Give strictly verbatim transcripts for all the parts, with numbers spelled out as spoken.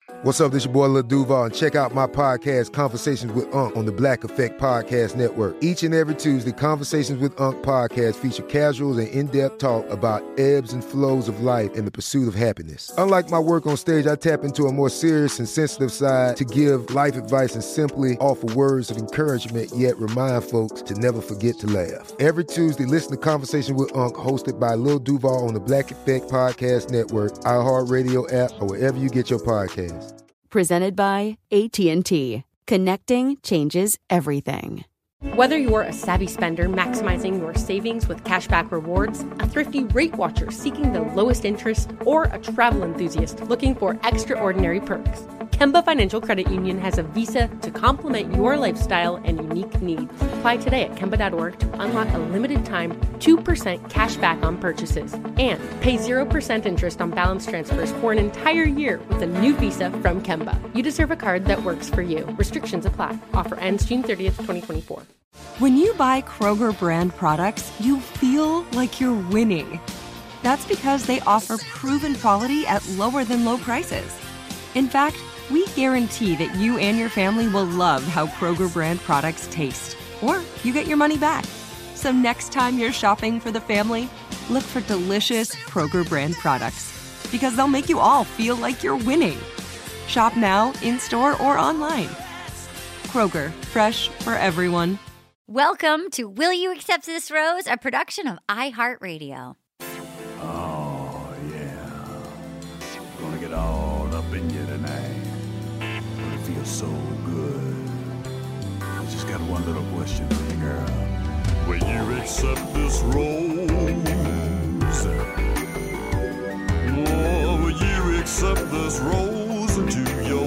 What's up, this your boy Lil Duval, and check out my podcast, Conversations with Unc, on the Black Effect Podcast Network. Each and every Tuesday, Conversations with Unc podcast feature casuals and in-depth talk about ebbs and flows of life and the pursuit of happiness. Unlike my work on stage, I tap into a more serious and sensitive side to give life advice and simply offer words of encouragement, yet remind folks to never forget to laugh. Every Tuesday, listen to Conversations with Unc, hosted by Lil Duval on the Black Effect Podcast Network, iHeartRadio app, or wherever you get your podcasts. Presented by A T and T. Connecting changes everything. Whether you're a savvy spender maximizing your savings with cashback rewards, a thrifty rate watcher seeking the lowest interest, or a travel enthusiast looking for extraordinary perks, Kemba Financial Credit Union has a visa to complement your lifestyle and unique needs. Apply today at Kemba dot org to unlock a limited time two percent cash back on purchases and pay zero percent interest on balance transfers for an entire year with a new visa from Kemba. You deserve a card that works for you. Restrictions apply. Offer ends June thirtieth, twenty twenty-four. When you buy Kroger brand products, you feel like you're winning. That's because they offer proven quality at lower than low prices. In fact, we guarantee that you and your family will love how Kroger brand products taste, or you get your money back. So next time you're shopping for the family, look for delicious Kroger brand products, because they'll make you all feel like you're winning. Shop now, in-store, or online. Kroger, fresh for everyone. Welcome to Will You Accept This Rose, a production of iHeartRadio. Oh, yeah. Gonna get all up in you tonight. Gonna feel so good. I just got one little question for you, girl. Will you accept this rose? Oh, will you accept this rose into your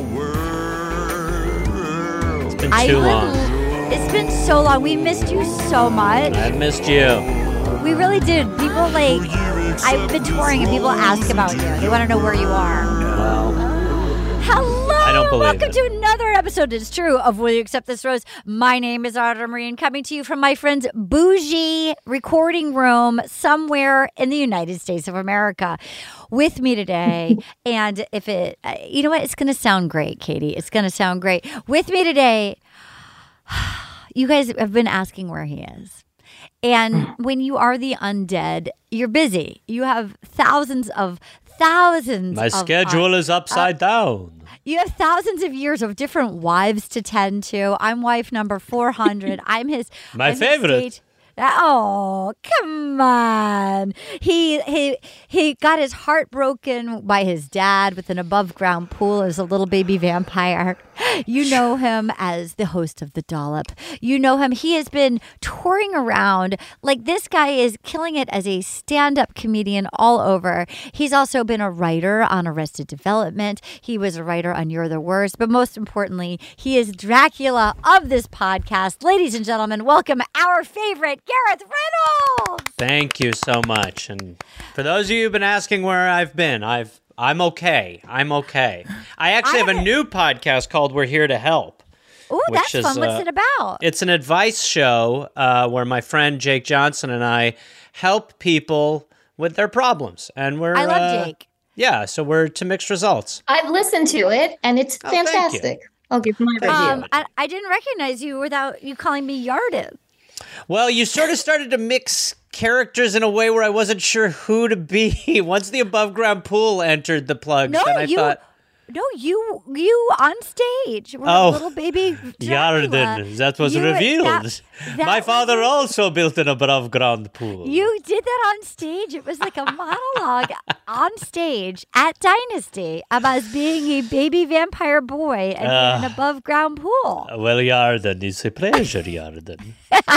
world? It's been too I long. would, it's been so long. We missed you so much. I missed you. We really did. People like, I've been touring and people ask about you. They want to know where you are. Well, Hello, I don't believe welcome it. to another episode, it's true, of Will You Accept This Rose? My name is Autumn Marine, coming to you from my friend's bougie recording room somewhere in the United States of America. With me today, and if it, uh, you know what, it's going to sound great, Katie. It's going to sound great. With me today, you guys have been asking where he is. And when you are the undead, you're busy. You have thousands of thousands my of, schedule uh, is upside uh, down. You have thousands of years of different wives to tend to. I'm wife number four hundred. I'm his My I'm his favorite. stage- Oh, come on. He he he got his heart broken by his dad with an above ground pool as a little baby vampire. You know him as the host of The Dollop. You know him. He has been touring around. Like, this guy is killing it as a stand-up comedian all over. He's also been a writer on Arrested Development. He was a writer on You're the Worst. But most importantly, he is Dracula of this podcast. Ladies and gentlemen, welcome our favorite, Gareth Reynolds. Thank you so much. And for those of you who've been asking where I've been, I've I'm okay. I'm okay. I actually have a new podcast called We're Here to Help. Ooh, that's which is, fun. What's uh, it about? It's an advice show uh, where my friend Jake Johnson and I help people with their problems. And we're I love uh, Jake. Yeah, so we're to mixed results. I've listened to it, and it's Oh, thank you. fantastic. I'll give my review. Um, I, I didn't recognize you without you calling me Yarded. Well, you sort of started to mix characters in a way where I wasn't sure who to be. Once the above ground pool entered the plugs, No, then I you. thought, No, you you on stage. We're Oh, a little baby Dracula. Yarden, that was You- revealed. that- that My was father it. also built an above ground pool. You did that on stage. It was like a monologue on stage at Dynasty about being a baby vampire boy and Uh, in an above ground pool. Well, Yarden, it's a pleasure, Yarden.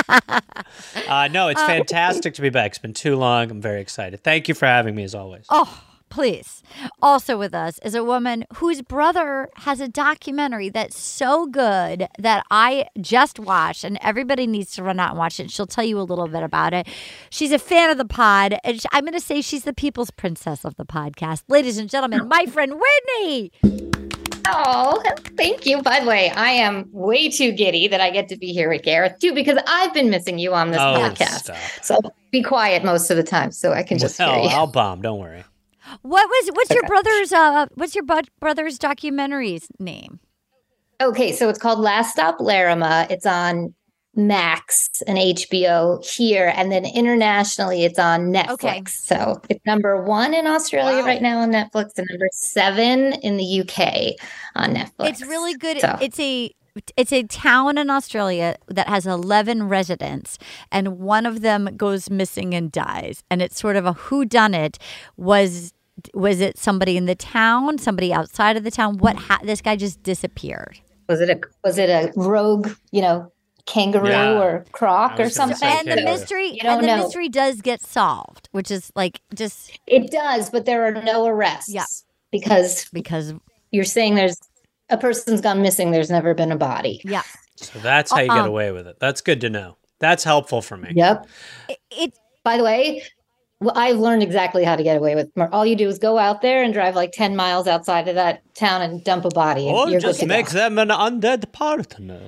uh, no, it's fantastic to be back. It's been too long. I'm very excited. Thank you for having me, as always. Oh, please. Also with us is a woman whose brother has a documentary that's so good that I just watched, and everybody needs to run out and watch it. She'll tell you a little bit about it. She's a fan of the pod, and sh- I'm going to say she's the people's princess of the podcast. Ladies and gentlemen, my friend Whitney. Oh, thank you. By the way, I am way too giddy that I get to be here with Gareth, too, because I've been missing you on this Oh, podcast. stop. So be quiet most of the time so I can just Well, hear you. I'll bomb. Don't worry. What was what's your brother's uh what's your bu- brother's documentary's name? Okay, so it's called Last Stop Larima. It's on Max and H B O here, and then internationally it's on Netflix. Okay. So it's number one in Australia Wow. right now on Netflix, and number seven in the U K on Netflix. It's really good. So- It's a it's a town in Australia that has eleven residents, and one of them goes missing and dies. And it's sort of a whodunit. Was was it somebody in the town, somebody outside of the town? What ha- this guy just disappeared. Was it a was it a rogue, you know, kangaroo Yeah. or croc I or was gonna something? say And the kangaroo. mystery You don't and the know. mystery does get solved, which is like just It does, but there are no arrests. Yeah. Because because you're saying there's a person's gone missing, there's never been a body. yeah. So that's how you get Uh-uh. away with it. That's good to know. That's helpful for me. Yep. It, it By the way, well, I've learned exactly how to get away with murder. All you do is go out there and drive like ten miles outside of that town and dump a body. And Or you're just good to make go. them an undead partner.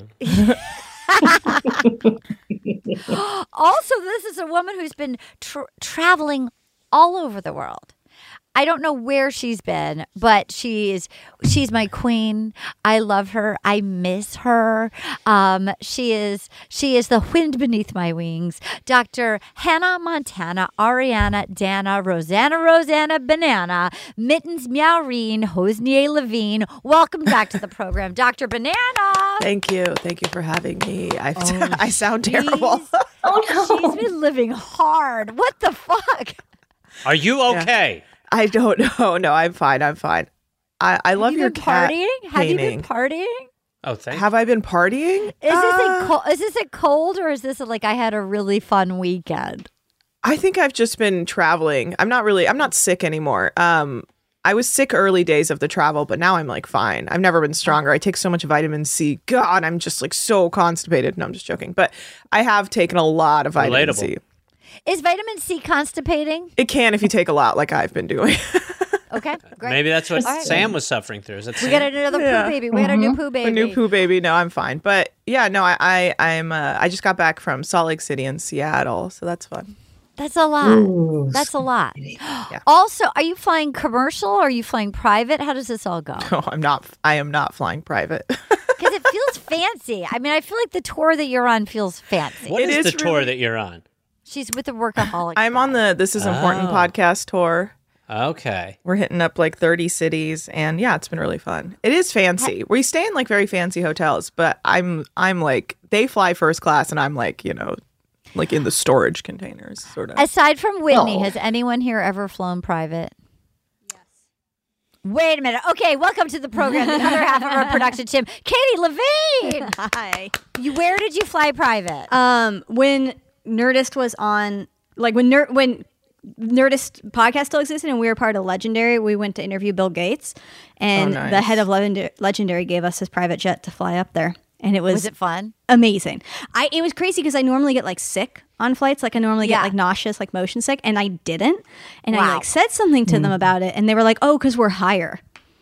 Also, this is a woman who's been tr traveling all over the world. I don't know where she's been, but she is she's my queen. I love her. I miss her. Um, she is she is the wind beneath my wings. Doctor Hannah Montana, Ariana, Dana, Rosanna, Rosanna, Banana, Mittens, Meowreen, Hosnier Levine. Welcome back to the program, Doctor Banana. Thank you. Thank you for having me. I, Oh, I sound terrible. Jeez. Oh no. She's been living hard. What the fuck? Are you okay? I don't know. No, I'm fine. I'm fine. I, I love Have you your been cat partying? Have you been painting. partying? Oh, thank Have I been partying? Is this Uh, a cold, is this a cold or is this a, like I had a really fun weekend? I think I've just been traveling. I'm not really. I'm not sick anymore. Um, I was sick early days of the travel, but now I'm like fine. I've never been stronger. I take so much vitamin C. God, I'm just like so constipated. No, I'm just joking. But I have taken a lot of vitamin Relatable. C. Is vitamin C constipating? It can if you take a lot, like I've been doing. Okay, great. Maybe that's what All right. Sam was suffering through. Is that We Sam? got another Yeah. poo baby. We got a new poo baby. A new poo baby. No, I'm fine. But yeah, no, I, I I'm uh, I just got back from Salt Lake City and Seattle, so that's fun. That's a lot. That's a lot. Also, are you flying commercial or are you flying private? How does this all go? No, I'm not. I am not flying private. Because it feels fancy. I mean, I feel like the tour that you're on feels fancy. What It is, is the tour really- that you're on? She's with the workaholic. I'm on the This Is Important Oh. podcast tour. Okay. We're hitting up like thirty cities, and yeah, it's been really fun. It is fancy. We stay in like very fancy hotels, but I'm I'm like they fly first class, and I'm like you know, like in the storage containers, sort of. Aside from Whitney, Oh. has anyone here ever flown private? Yes. Wait a minute. Okay, welcome to the program. The other half of our production team, Katie Levine. Hi. You, where did you fly private? Um, when Nerdist was on, like when Ner- when Nerdist podcast still existed and we were part of Legendary, we went to interview Bill Gates, and Oh, nice. the head of Legend- Legendary gave us his private jet to fly up there, and it was, Was it fun? amazing. I it was crazy because I normally get like sick on flights, like I normally Yeah. get like nauseous, like motion sick, and I didn't. And I Wow. like said something to them about it, and they were like, "Oh, because we're higher."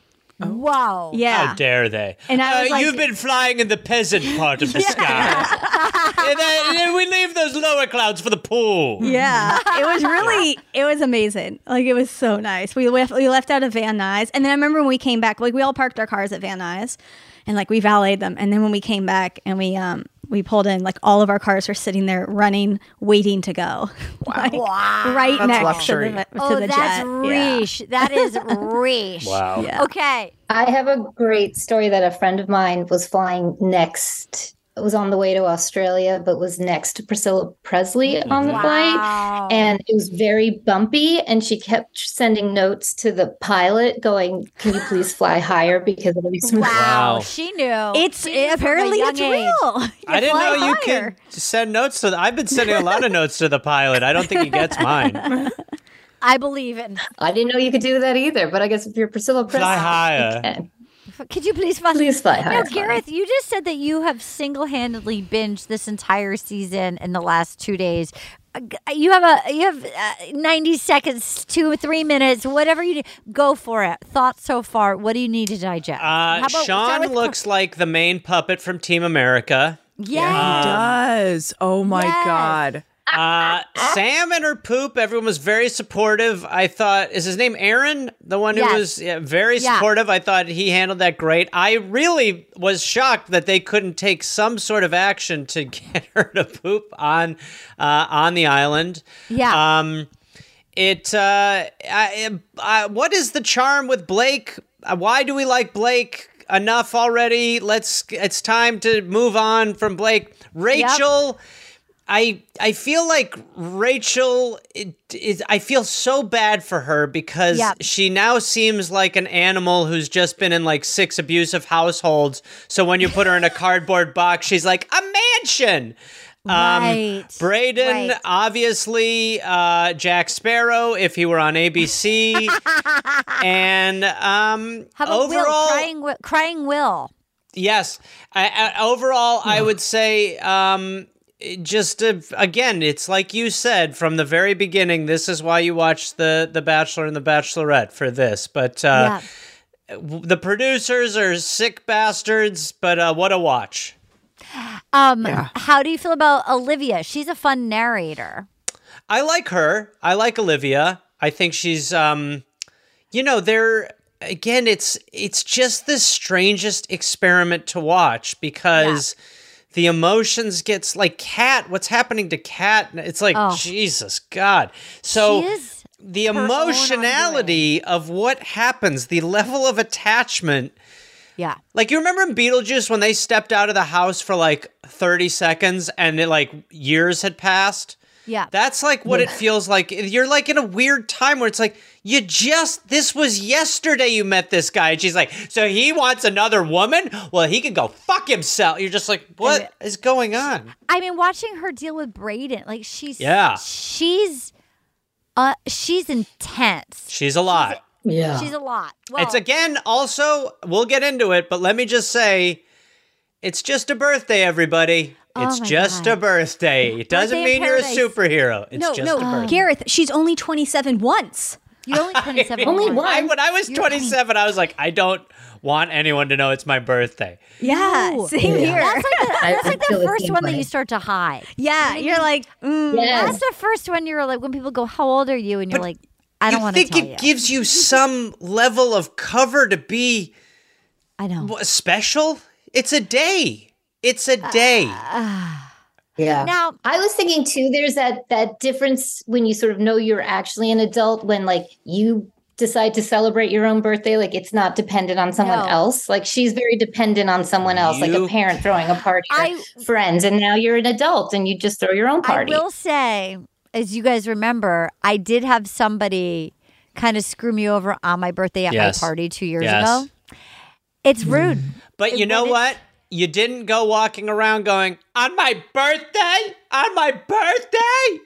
Wow. Yeah. How dare they? And I was Uh, like- You've been flying in the peasant part of the sky. and, then, and then we leave those lower clouds for the pool. Yeah, it was really, it was amazing. Like it was so nice. We left, we left out of Van Nuys, and then I remember when we came back, like we all parked our cars at Van Nuys, and like we valeted them, and then when we came back and we um we pulled in, like all of our cars were sitting there running, waiting to go. Like, Wow. right That's next luxury. to the, to Oh, the that's jet. reach. That is reach. Wow. Yeah. Okay. I have a great story that a friend of mine was flying next. Was on the way to Australia, but was next to Priscilla Presley on the Wow. flight. And it was very bumpy. And she kept sending notes to the pilot going, "Can you please fly higher? Because it'll be so Wow. Wow. She knew. It's She knew from a apparently young it's age. real. You I didn't fly know you higher. could send notes to the, I've been sending a lot of notes to the pilot. I don't think he gets mine. I believe in. I didn't know you could do that either. But I guess if you're Priscilla Presley, Fly higher. you can. Could you please fly? Please fly Now, higher. Gareth, you just said that you have single-handedly binged this entire season in the last two days. Uh, g- You have a you have uh, ninety seconds, two or three minutes, whatever you need. Go for it. Thoughts so far? What do you need to digest? Uh, How about- start Sean with- looks like the main puppet from Team America. Yeah. He does. Oh my Yes. god. Uh, Sam and her poop, everyone was very supportive. I thought, is his name Aaron? The one who Yes. was yeah, very Yeah. supportive. I thought he handled that great. I really was shocked that they couldn't take some sort of action to get her to poop on uh, on the island. Yeah. Um, it. Uh, I, I, what is the charm with Blake? Uh, why do we like Blake enough already? Let's. It's time to move on from Blake. Rachel. I I feel like Rachel it, is I feel so bad for her because Yep. she now seems like an animal who's just been in like six abusive households. So when you put her in a cardboard box, she's like a mansion. Right. Braden, Right. obviously, uh, Jack Sparrow, if he were on A B C. And um, How about overall, Will? Crying, Will? Crying Will. yes. I, I, overall, I would say, um, it just uh, again, it's like you said from the very beginning. This is why you watch the the Bachelor and the Bachelorette for this. But uh, w- the producers are sick bastards. But uh, what a watch! Um, How do you feel about Olivia? She's a fun narrator. I like her. I like Olivia. I think she's, um, you know, they're again. It's it's just the strangest experiment to watch because. Yeah. The emotions gets like Kat. What's happening to Kat? It's like Oh. Jesus God. So She is the her own emotionality of what happens, the level of attachment. Yeah. Like you remember in Beetlejuice when they stepped out of the house for like thirty seconds and it, like years had passed. Yeah. That's like what it feels like. You're like in a weird time where it's like, you just, this was yesterday you met this guy. And she's like, so he wants another woman? Well, he could go fuck himself. You're just like, what is going on? I mean, watching her deal with Braden, like she's Yeah. she's uh she's intense. She's a lot. Yeah. She's a lot. Well, It's again, also, we'll get into it, but let me just say, it's just a birthday, everybody. Oh It's my just God. a birthday. It doesn't Birthday in mean you're a paradise. superhero. It's no, just no, a birthday. Gareth, she's only twenty-seven once. you're only twenty-seven. Only once. one. I, when I was You're twenty-seven, I was like, I don't want anyone to know it's my birthday. Yeah, No. same here. That's like the, I- that's I like feel the the first same one that way. you start to hide. yeah, you're like, mm, Yes. That's the first one you're like when people go, "How old are you?" and you're But like, "I don't you want to think tell it you." gives you some level of cover to be I know. wha- special? It's a day. It's a day. Yeah. Now- I was thinking too, there's that that difference when you sort of know you're actually an adult when like you decide to celebrate your own birthday, like it's not dependent on someone No. else. Like she's very dependent on someone else, like You- a parent throwing a party or I- friends. And now you're an adult and you just throw your own party. I will say, as you guys remember, I did have somebody kind of screw me over on my birthday at Yes. my party two years Yes. ago. It's rude. But you It- know but it's- what? You didn't go walking around going, on my birthday? On my birthday?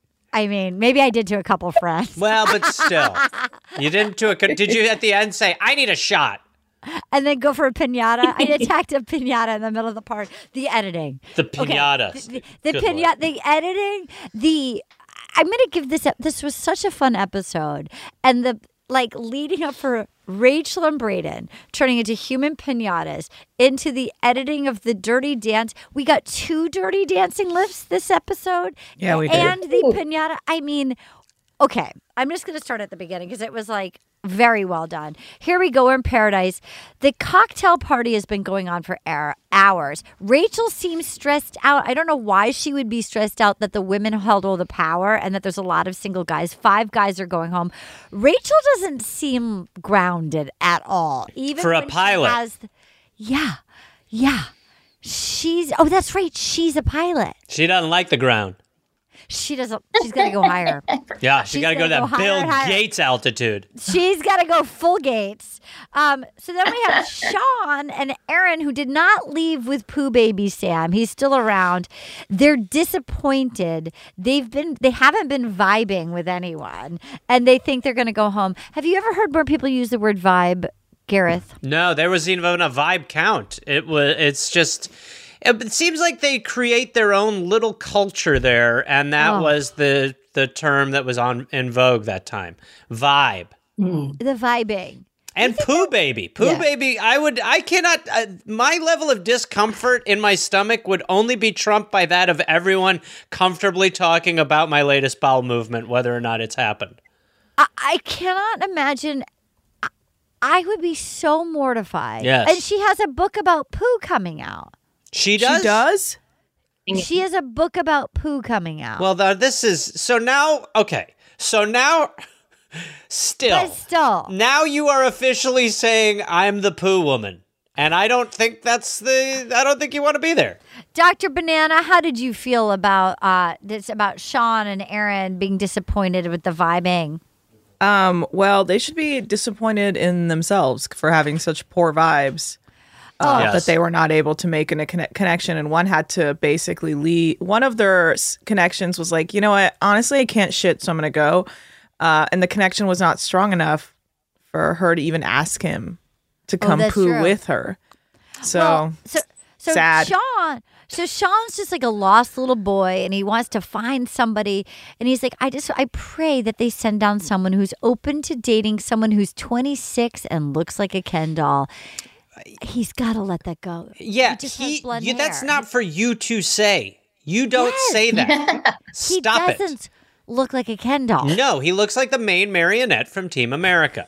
I mean, maybe I did to a couple friends. Well, but still. You didn't do it. Did you at the end say, I need a shot? And then go for a pinata. I attacked a pinata in the middle of the park. The editing. The Okay, pinatas. The, the Good pinata, Lord. the editing, the. I'm going to give this up. This was such a fun episode. And the, like, leading up for Rachel and Braden turning into human pinatas, into the editing of the Dirty Dance. We got two Dirty Dancing lifts this episode. Yeah, we did. And the pinata. I mean, okay, I'm just going to start at the beginning because it was like very well done. Here we go. We're in paradise. The cocktail party has been going on for hour- hours. Rachel seems stressed out. I don't know why she would be stressed out that the women held all the power and that there's a lot of single guys. Five guys are going home. Rachel doesn't seem grounded at all. Even For a when she pilot. has- yeah, yeah. She's, oh, that's right. She's a pilot. She doesn't like the ground. She doesn't, she's going to go higher. Yeah, she She's got to go to gonna that go higher Bill and higher. Gates altitude. She's got to go full gates. Um, so then we have Sean and Aaron, who did not leave with Pooh Baby Sam. He's still around. They're disappointed. They've been, they haven't been vibing with anyone, and they think they're going to go home. Have you ever heard more people use the word vibe, Gareth? No, there was even a vibe count. It was. It's just. It seems like they create their own little culture there, and that Oh. was the the term that was on in vogue that time. Vibe. The vibing. And Pooh Baby. Pooh Yeah. Baby, I would, I cannot, uh, my level of discomfort in my stomach would only be trumped by that of everyone comfortably talking about my latest bowel movement, whether or not it's happened. I, I cannot imagine. I, I would be so mortified. Yes. And she has a book about poo coming out. She does? She does? She has a book about poo coming out. Well, the, this is, so now, okay. So now, still. But still. Now you are officially saying I'm the poo woman. And I don't think that's the, I don't think you want to be there. Doctor Banana, how did you feel about uh, this, about Sean and Aaron being disappointed with the vibing? Um, well, they should be disappointed in themselves for having such poor vibes. Uh, Yes. That they were not able to make a conne- connection, and one had to basically leave. One of their s- connections was like, you know what? Honestly, I can't shit, so I'm gonna go. Uh, and the connection was not strong enough for her to even ask him to come that's poo true. with her. So, Well, so, so sad. Sean, so Sean's just like a lost little boy, and he wants to find somebody. And he's like, I just, I pray that they send down someone who's open to dating someone who's twenty-six and looks like a Ken doll. He's got to let that go. Yeah, he just he, has blonde you, that's hair. not for you to say. You don't Yes. say that. He Stop it. doesn't look like a Ken doll. No, he looks like the main marionette from Team America.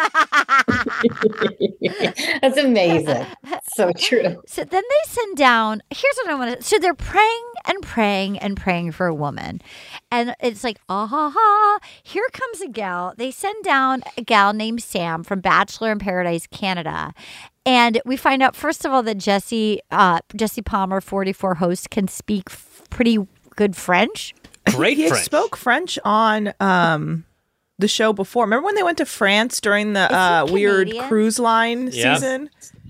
That's amazing. So true. So then they send down, here's what I want to, so they're praying and praying and praying for a woman. And it's like, ah ha ha, here comes a gal. They send down a gal named Sam from Bachelor in Paradise, Canada. And we find out, first of all, that Jesse, uh, Jesse Palmer, forty-four host, can speak f- pretty good French. Great he French. spoke French on um, the show before. Remember when they went to France during the he uh, weird Canadian? cruise line Yeah. season?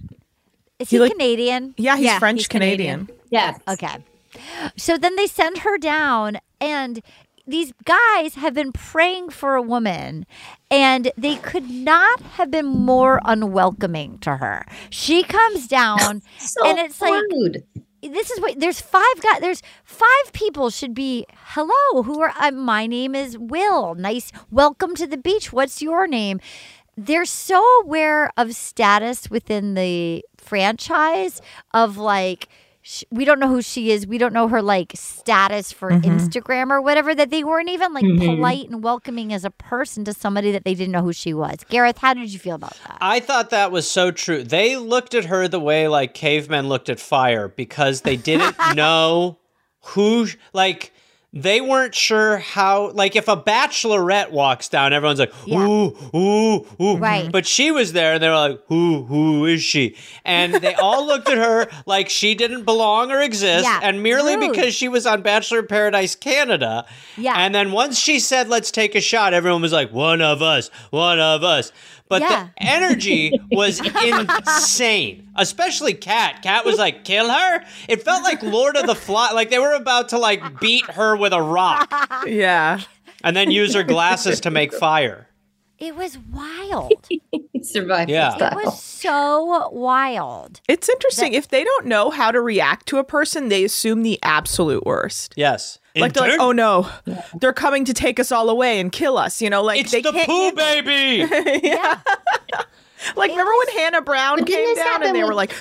Is He he like- Canadian? Yeah, he's Yeah, French he's Canadian. Canadian. Yes. Okay. So then they send her down, and these guys have been praying for a woman, and they could not have been more unwelcoming to her. She comes down, So and it's like, rude. this is what there's five guys, there's five people should be, hello, who are, uh, my name is Will. Nice, welcome to the beach. What's your name? They're so aware of status within the franchise of like, sh- we don't know who she is. We don't know her like status for Instagram or whatever, that they weren't even like polite and welcoming as a person to somebody that they didn't know who she was. Gareth, how did you feel about that? I thought that was so true. They looked at her the way like cavemen looked at fire because they didn't know who, like, they weren't sure how, like, if a bachelorette walks down, everyone's like, Yeah. ooh, ooh, ooh. Right. But she was there and they were like, who, who is she? And they all looked at her like she didn't belong or exist. Yeah, And merely rude. because she was on Bachelor in Paradise Canada. Yeah. And then once she said, let's take a shot, everyone was like, one of us, one of us. But Yeah. the energy was insane, especially Kat. Kat was like, kill her? It felt like Lord of the Fly, like they were about to like beat her with a rock Yeah. and then use her glasses to make fire. It was wild. Survivor Yeah. style. It was so wild. It's interesting. if they don't know how to react to a person, they assume the absolute worst. Yes. Like they're like, Intern- oh no, they're coming to take us all away and kill us. You know, like it's they the can't poo handle- baby. Yeah. Like remember when Hannah Brown But didn't came this down and happen they were with- like,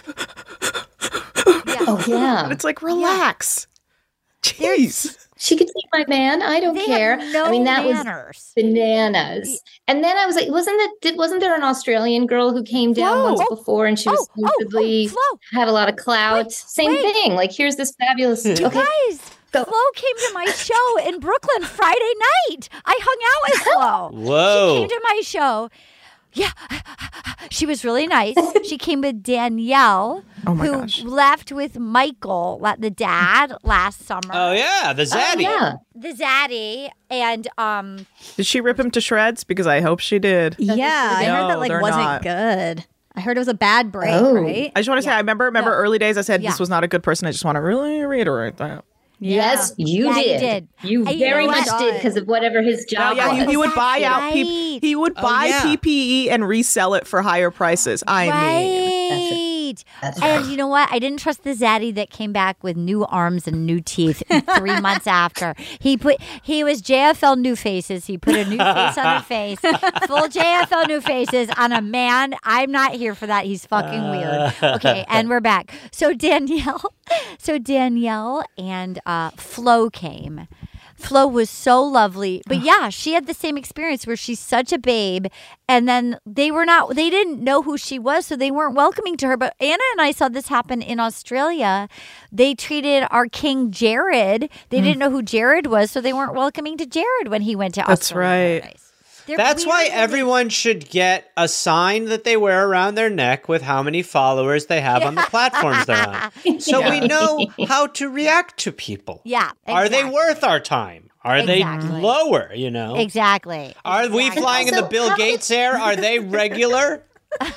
Oh yeah. it's like relax. There's- Jeez. She could take my man. I don't They care. have no I mean, that was manners. bananas. And then I was like, wasn't that? Did, wasn't there an Australian girl who came down Flo. once before and she was Oh, oh, supposedly oh, Flo. had a lot of clout? Wait, Same wait. thing. Like here's this fabulous. You Okay. guys, Go. Flo came to my show in Brooklyn Friday night. I hung out with Flo. Whoa. She came to my show. Yeah, she was really nice. She came with Danielle, Oh my who gosh. left with Michael, la- the dad, last summer. Oh, yeah. The Oh, Zaddy. yeah. The zaddy, and um, Did she rip him to shreds? Because I hope she did. Yeah, I heard No, that like they're wasn't not. good. I heard it was a bad break, Oh. right? I just want to say, I remember, remember No. early days. I said Yeah. this was not a good person. I just want to really reiterate that. Yes, you Yeah, you did. did. You And you very know much what? did because of whatever his Oh, job yeah, was. he, he would buy Exactly. out. P- Right. he would Oh, buy yeah. P P E and resell it for higher prices. I mean, right. And you know what? I didn't trust the zaddy that came back with new arms and new teeth three months after. He put he was J F L New Faces. He put a new face on her face. Full J F L New Faces on a man. I'm not here for that. He's fucking weird. Okay, and we're back. So Danielle, so Danielle and uh, Flo came. Flo was so lovely. But yeah, she had the same experience where she's such a babe. And then they were not, they didn't know who she was, so they weren't welcoming to her. But Anna and I saw this happen in Australia. They treated our king Jared. They mm. didn't know who Jared was, so they weren't welcoming to Jared when he went to That's Australia. That's right. They're That's why everyone should get a sign that they wear around their neck with how many followers they have yeah. on the platforms they're on. So yeah. we know how to react to people. Yeah. Exactly. Are they worth our time? Are exactly. they lower, you know? Exactly. Are exactly. we flying also, in the Bill Gates air? Are they regular?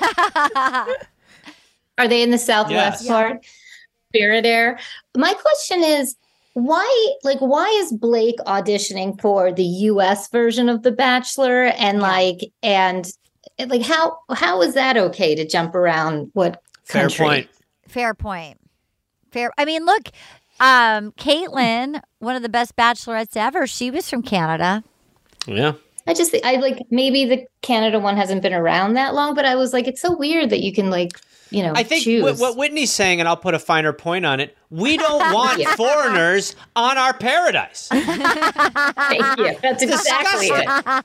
Are they in the Southwest yes. part? Spirit Air? My question is, Why, like, why is Blake auditioning for the U S version of The Bachelor? And yeah. like, and like, how how is that okay to jump around? What country? Fair point. Fair point. Fair. I mean, look, um, Caitlyn, one of the best bachelorettes ever. She was from Canada. Yeah. I just, I like maybe the Canada one hasn't been around that long, but I was like, it's so weird that you can like, you know, I think choose. w- what Whitney's saying, and I'll put a finer point on it, we don't want yeah. foreigners on our paradise. Thank you. That's exactly it.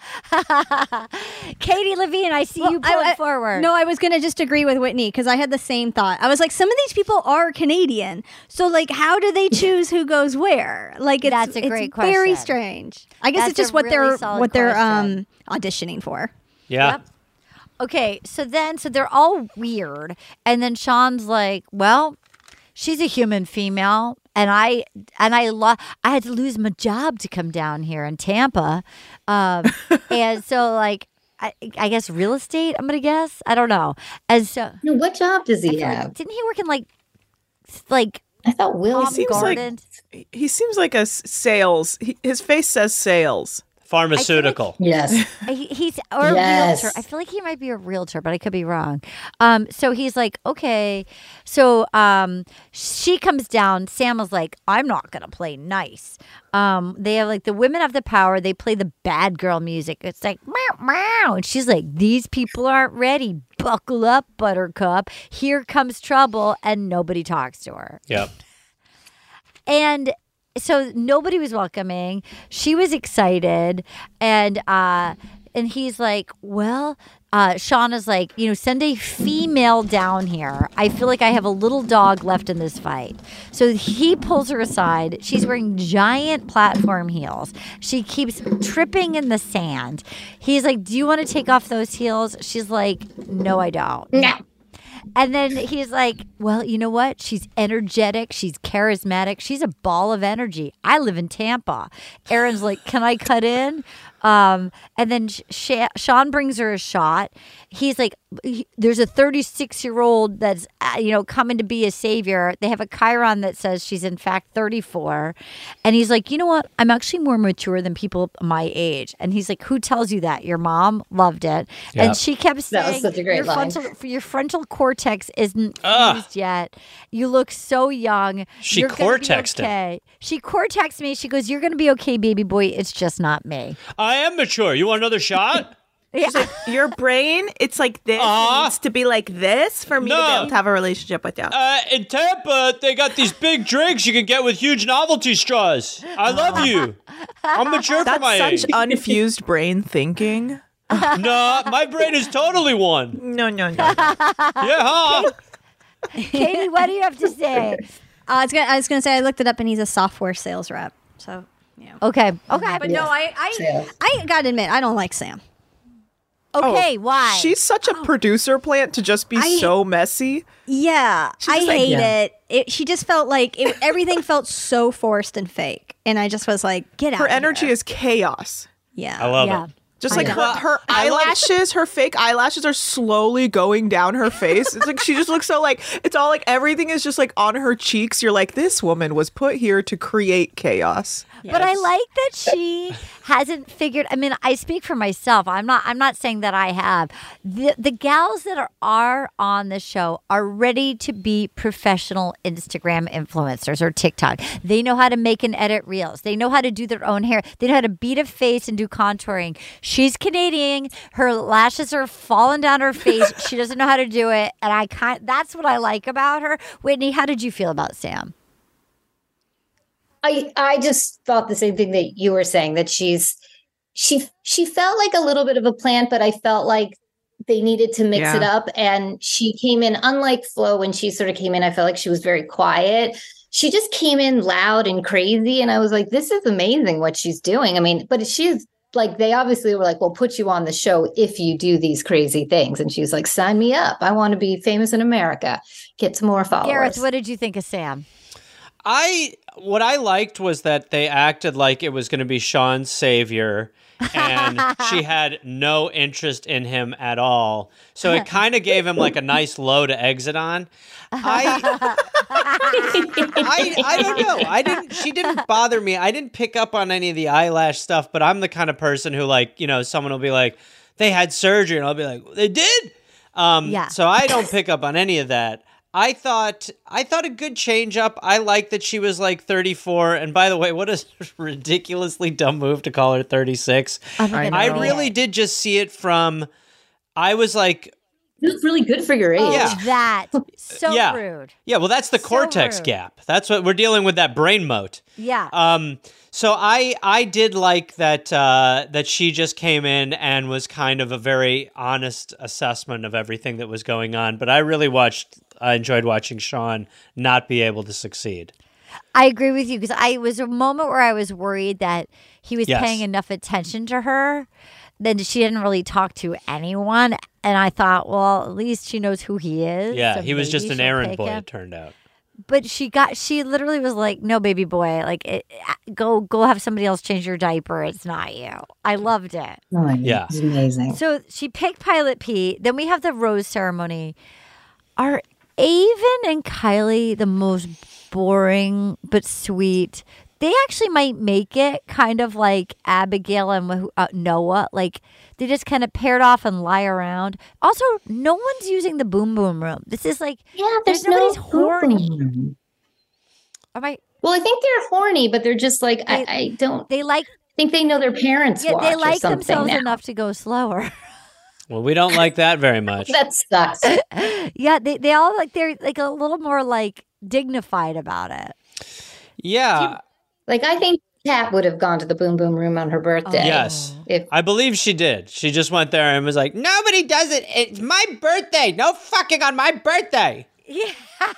Katie Levine, I see well, you pulling I, I, forward. No, I was going to just agree with Whitney because I had the same thought. I was like, some of these people are Canadian. So, like, how do they choose who goes where? Like, it's, That's a great it's question. very strange. I guess That's it's just what really they're what they're question. um, auditioning for. Yeah. Yep. Okay, so then, so they're all weird. And then Sean's like, well, she's a human female. And I, and I, lo- I had to lose my job to come down here in Tampa. Um, and so like, I, I guess real estate, I'm going to guess. I don't know. And so. No, what job does he have? Like, didn't he work in like, like. I thought Will seems like, he seems like a sales. He, his face says sales. Pharmaceutical. Like, yes. He, he's or a yes. realtor. I feel like he might be a realtor, but I could be wrong. Um, so he's like, okay. So um, she comes down. Sam was like, I'm not gonna play nice. Um, they have like the women have the power. They play the bad girl music. It's like meow meow, and she's like, these people aren't ready. Buckle up, Buttercup. Here comes trouble, and nobody talks to her. Yep. And so nobody was welcoming. She was excited. And uh, and he's like, well, uh, Shauna's like, you know, send a female down here. I feel like I have a little dog left in this fight. So he pulls her aside. She's wearing giant platform heels. She keeps tripping in the sand. He's like, do you want to take off those heels? She's like, no, I don't. No. And then he's like, well, you know what? She's energetic. She's charismatic. She's a ball of energy. I live in Tampa. Aaron's like, can I cut in? Um, and then Sh- Sean brings her a shot. He's like, he, there's a thirty-six-year-old that's, uh, you know, coming to be a savior. They have a Chiron that says she's in fact thirty-four. And he's like, you know what? I'm actually more mature than people my age. And he's like, who tells you that? Your mom loved it. Yeah. And she kept saying, that was such a great your, line. frontal, your frontal cortex isn't Ugh. fused yet. You look so young. She You're gonna be cortexed him. okay. She cortexed me. She goes, you're going to be okay, baby boy. It's just not me. I am mature. You want another shot? Yeah. She's like, your brain, it's like this. Uh, it needs to be like this for me no. to be able to have a relationship with you. Uh, in Tampa, they got these big drinks you can get with huge novelty straws. I love you. I'm mature That's for my such age. unfused brain thinking. No, my brain is totally one. No, no, no. Yeah, huh? Katie, what do you have to say? Uh, I was gonna, I was gonna say I looked it up and he's a software sales rep. So yeah. Okay. Okay. But Yeah. no, I I, Yeah. I gotta admit I don't like Sam. Okay. Oh, Why? She's such a producer plant to just be I- so messy. Yeah, I just like- hate Yeah. it. it. She just felt like it, everything felt so forced and fake, and I just was like, get out. Her of energy here. is chaos. yeah. I love yeah. it. Just I like know. her, her I love- eyelashes, her fake eyelashes are slowly going down her face. It's like she just looks so like, it's all like everything is just like on her cheeks. You're like, this woman was put here to create chaos. But I like that she hasn't figured. I mean, I speak for myself. I'm not. I'm not saying that I have. The the gals that are are on the show are ready to be professional Instagram influencers or TikTok. They know how to make and edit reels. They know how to do their own hair. They know how to beat a face and do contouring. She's Canadian. Her lashes are falling down her face. She doesn't know how to do it, and I kind. That's what I like about her. Whitney, how did you feel about Sam? I I just thought the same thing that you were saying, that she's she she felt like a little bit of a plant, but I felt like they needed to mix Yeah. it up. And she came in, unlike Flo, when she sort of came in, I felt like she was very quiet. She just came in loud and crazy. And I was like, this is amazing what she's doing. I mean, but she's like, they obviously were like, we'll put you on the show if you do these crazy things. And she was like, sign me up. I want to be famous in America. Get some more followers. Gareth, what did you think of Sam? I what I liked was that they acted like it was going to be Sean's savior, and she had no interest in him at all. So it kind of gave him like a nice low to exit on. I, I I don't know. I didn't. She didn't bother me. I didn't pick up on any of the eyelash stuff. But I'm the kind of person who, like, you know, someone will be like, they had surgery, and I'll be like, they did. Um, Yeah. So I don't pick up on any of that. I thought I thought a good change up. I like that she was like thirty-four. And by the way, what a ridiculously dumb move to call her thirty-six. I I know. really did just see it from, I was like, It's really good for your age. Oh, Yeah. that. So Yeah. rude. yeah, well, that's the So cortex rude. gap. That's what we're dealing with, that brain moat. Yeah. Um, so I I did like that uh, that she just came in and was kind of a very honest assessment of everything that was going on. But I really watched, I enjoyed watching Sean not be able to succeed. I agree with you because I was a moment where I was worried that he was Yes. paying enough attention to her. Then she didn't really talk to anyone. And I thought, well, at least she knows who he is. Yeah, so he was just maybe an she'll errand pick boy, him. it turned out. But she got, she literally was like, no, baby boy, like, it, go, go have somebody else change your diaper. It's not you. I loved it. Oh, Yeah. It's amazing. So she picked Pilot Pete. Then we have the rose ceremony. Are Avon and Kylie the most boring but sweet? They actually might make it kind of like Abigail and uh, Noah. Like they just kind of paired off and lie around. Also, no one's using the boom boom room. This is like, Yeah, there's there's, no nobody's horny. boom. am I? Well, I think they're horny, but they're just like, They- I, I don't They like, think they know their parents yeah, watch they or like something themselves now. enough to go slower. Well, we don't like that very much. That sucks. Yeah, they they all like they're like a little more like dignified about it. Yeah, Like, I think Kat would have gone to the boom boom room on her birthday. yes. If I believe she did. She just went there and was like, nobody does it. It's my birthday. No fucking on my birthday. Yeah.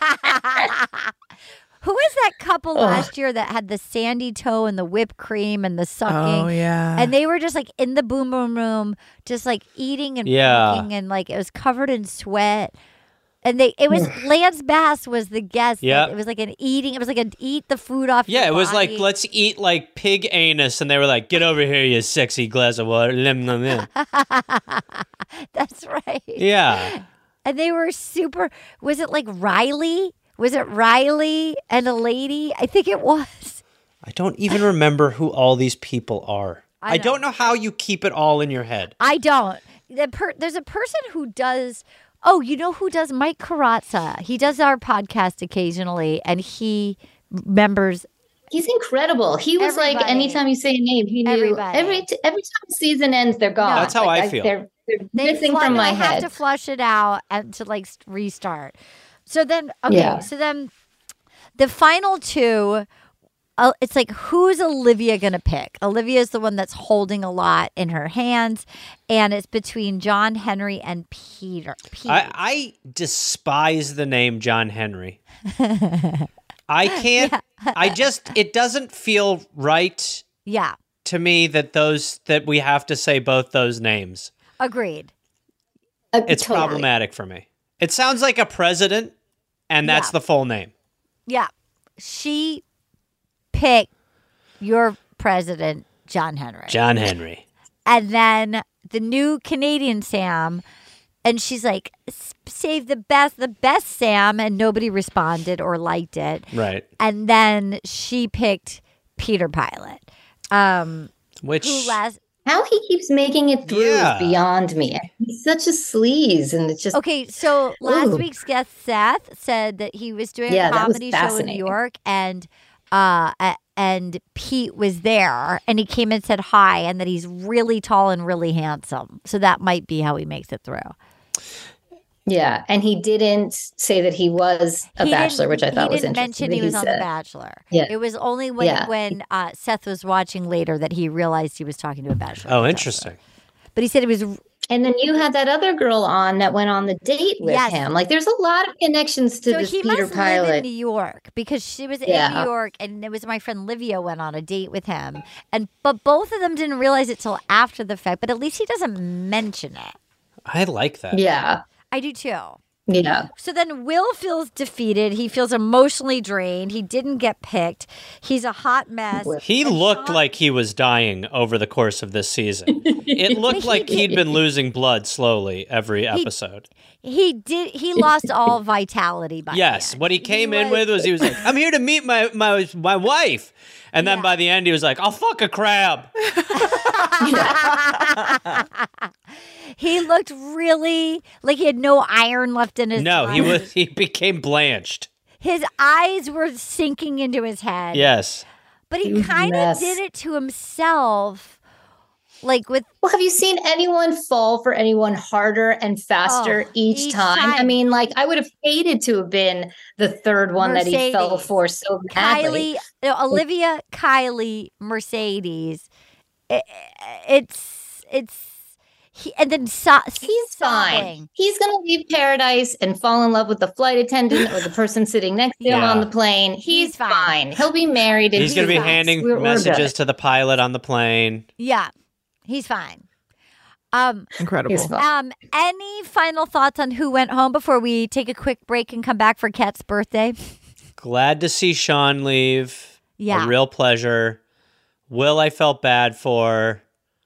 Who was that couple last year that had the sandy toe and the whipped cream and the sucking? Oh, yeah. And they were just like in the boom boom room, just like eating and Yeah. drinking and like it was covered in sweat. And they, it was Lance Bass was the guest. that- Yep. It was like an eating. It was like an eat the food off. Yeah, your it was like, body. let's eat like pig anus. And they were like, get over here, you sexy glass of water. Lim, lim, lim. That's right. Yeah. And they were super. Was it like Riley? Was it Riley and a lady? I think it was. I don't even remember who all these people are. I I, know. don't know how you keep it all in your head. I don't. The per- there's a person who does. Oh, you know who does? Mike Carazza. He does our podcast occasionally, and he remembers. he's incredible. He was like, Everybody. anytime you say a name, he knew. Everybody. Every t- every time the season ends, they're gone. That's how Like, I feel. They're, they're They missing flush- from my I have head. to flush it out and to like s- restart. So then, okay. Yeah. So then, the final two. Uh, it's like, who's Olivia going to pick? Olivia is the one that's holding a lot in her hands, and it's between John Henry and Peter. Pete. I, I despise the name John Henry. I can't, I just, it doesn't feel right yeah, to me that those, that we have to say both those names. agreed. Uh, It's totally. problematic for me. It sounds like a president, and that's Yeah. the full name. Yeah, she picked your president, John Henry. John Henry. and then the new Canadian Sam, and she's like, save the best, the best Sam, and nobody responded or liked it. Right. And then she picked Peter Pilot, um, which who last. How he keeps making it through Yeah. is beyond me. He's such a sleaze, and it's just Okay, so last Ooh. week's guest Seth said that he was doing Yeah, a that was comedy show in New fascinating. York, and uh, a- and Pete was there, and he came and said hi, and that he's really tall and really handsome. So that might be how he makes it through. yeah. And he didn't say that he was a He bachelor, didn't- which I thought he was didn't interesting. mention but he was on The said- Bachelor. Yeah. It was only when Yeah. when uh, Seth was watching later that he realized he was talking to a bachelor. Oh, contestant. interesting. But he said it was And then you had that other girl on that went on the date with Yes. him. Like, there's a lot of connections to so this he Peter must live in Pilot. New York because she was in Yeah. New York, and it was my friend Livia went on a date with him, and but both of them didn't realize it till after the fact. But at least he doesn't mention it. I like that. Yeah, I do too. yeah. So then Will feels defeated. He feels emotionally drained. He didn't get picked. He's a hot mess. He looked like he was dying over the course of this season. It looked like he'd been losing blood slowly every episode. He did. He lost all vitality by Yes, the end. what he came in was- with was he was like, "I'm here to meet my my my wife," and then Yeah. by the end he was like, "I'll fuck a crab." He looked really like he had no iron left in his. No, he lungs. was he became blanched. His eyes were sinking into his head. Yes. But he was a kind of mess. did it to himself, like with Well, have you seen anyone fall for anyone harder and faster Oh, each, each time? I time. mean, like, I would have hated to have been the third one that he fell Mercedes. for so badly. Kylie, no, Olivia, Kylie, Mercedes. It, it's it's he, and then so, He's fine. sobbing. He's going to leave paradise and fall in love with the flight attendant or the person sitting next to him Yeah. on the plane. He's, He's fine. fine. He'll be married. And He's going to be fine. handing We're- we're messages good. to the pilot on the plane. Yeah, he's fine. Um, Incredible. He's fine. um, any final thoughts on who went home before we take a quick break and come back for Kat's birthday? Glad to see Sean leave. Yeah. A real pleasure. Will I felt bad for.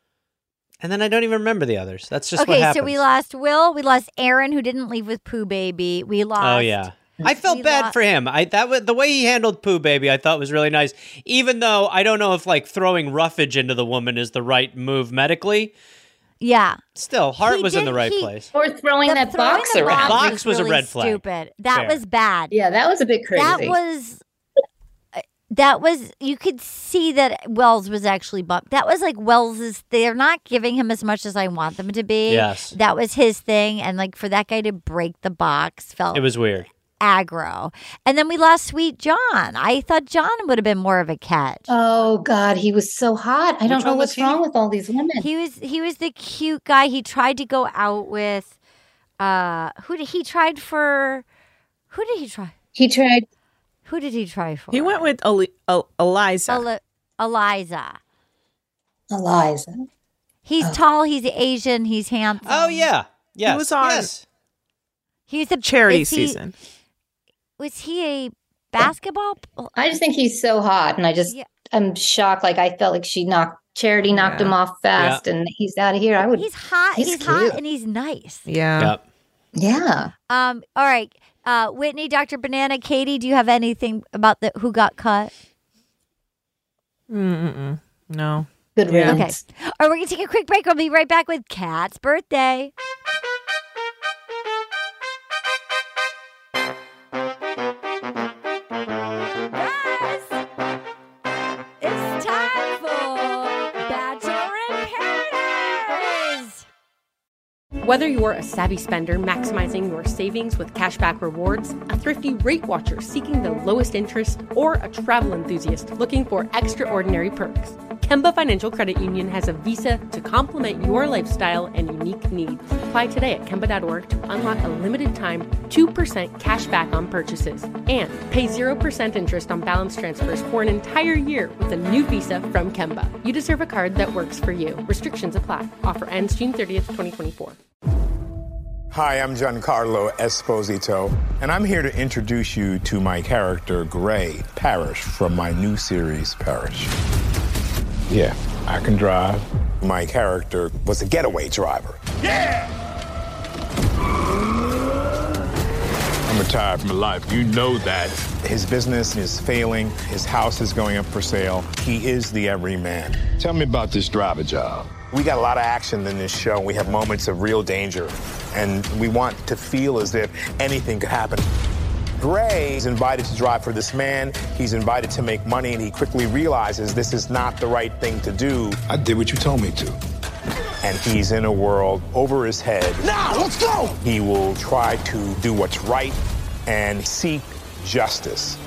And then I don't even remember the others. That's just what Okay, happens. so we lost Will. We lost Aaron, who didn't leave with Pooh Baby. We lost. Oh yeah. I felt We bad lo- for him. I that was, the way he handled Pooh Baby, I thought was really nice. Even though I don't know if like throwing roughage into the woman is the right move medically. Yeah. Still, heart He was in did- the right he- place. Or throwing The- that throwing box the around. Box was a really red flag. Stupid. That Fair. was bad. Yeah, that was a bit crazy. That was. That was you could see that Wells was actually bumped. That was like Wells's. They're not giving him as much as I want them to be. Yes. that was his thing, and like for that guy to break the box felt It was weird. aggro. And then we lost Sweet John. I thought John would have been more of a catch. Oh God, he was so hot. I don't Which know one was what's he? wrong with all these women. He was he was the cute guy. He tried to go out with. Uh, who did he tried for? Who did he try? He tried. Who did he try for? He went with Ali- El- Eliza. Eli- Eliza. Eliza. He's tall. He's Asian. He's handsome. Oh yeah. Yes. was on- yes. He's a Charity is he- season. Was he a basketball? I just think he's so hot, and I just Yeah. I'm shocked. Like I felt like she knocked Charity knocked Yeah. him off fast, and he's out of here. I would. He's hot. He's, He's hot cute. and he's nice. Yeah. Yep. Yeah. Um. All right. Uh, Whitney, Doctor Banana, Katie, do you have anything about the who got cut? Mm-mm. No. Good Yeah. riddance. Okay. All right, we're gonna take a quick break. We'll be right back with Kat's birthday. Guys, it's time for Bachelor in Paradise. Whether you're a savvy spender maximizing your savings with cashback rewards, a thrifty rate watcher seeking the lowest interest, or a travel enthusiast looking for extraordinary perks, Kemba Financial Credit Union has a visa to complement your lifestyle and unique needs. Apply today at Kemba dot org to unlock a limited time two percent cash back on purchases and pay zero percent interest on balance transfers for an entire year with a new visa from Kemba. You deserve a card that works for you. Restrictions apply. Offer ends June thirtieth, twenty twenty-four. Hi, I'm Giancarlo Esposito, and I'm here to introduce you to my character, Gray Parrish, from my new series, Parrish. Yeah, I can drive, My character was a getaway driver. Yeah! I'm retired from life. You know that. His business is failing. His house is going up for sale. He is the everyman. Tell me about this driver job. We got a lot of action in this show. We have moments of real danger, and we want to feel as if anything could happen. Gray is invited to drive for this man. He's invited to make money, and he quickly realizes this is not the right thing to do. I did what you told me to. And he's in a world over his head. Now, let's go! He will try to do what's right and seek justice.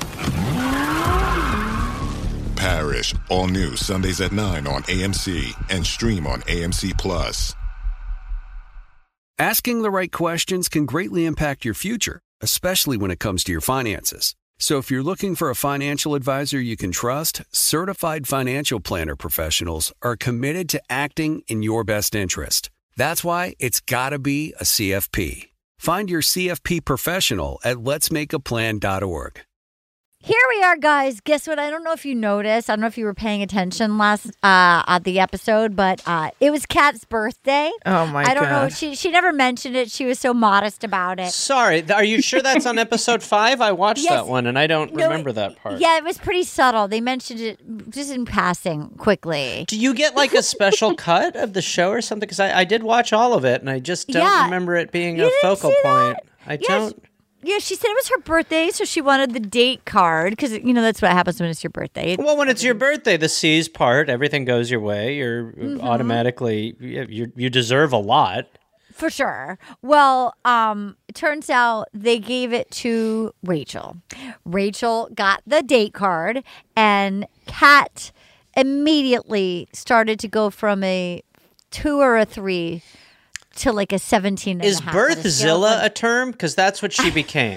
Parish, all new Sundays at nine on A M C and stream on A M C Plus. Asking the right questions can greatly impact your future, especially when it comes to your finances. So if you're looking for a financial advisor you can trust, certified financial planner professionals are committed to acting in your best interest. That's why it's got to be a C F P. Find your C F P professional at lets make a plan dot org. Here we are, guys. Guess what? I don't know if you noticed. I don't know if you were paying attention last uh, at the episode, but uh, it was Kat's birthday. Oh, my God. I don't know. She she never mentioned it. She was so modest about it. Sorry, are you sure that's on episode five? I watched Yes. that one, and I don't No, remember that part. Yeah, it was pretty subtle. They mentioned it just in passing quickly. Do you get like a special cut of the show or something? Because I, I did watch all of it, and I just don't Yeah. remember it being You a didn't focal see point. that? I Yeah, don't. she- Yeah, she said it was her birthday, so she wanted the date card because, you know, that's what happens when it's your birthday. Well, when it's your birthday, the C's part, everything goes your way. You're Mm-hmm. automatically, you, you you deserve a lot. For sure. Well, um, it turns out they gave it to Rachel. Rachel got the date card, and Kat immediately started to go from a two or a three to like a seventeen and Is a half on a scale of Birthzilla one- a term? Because that's what she became.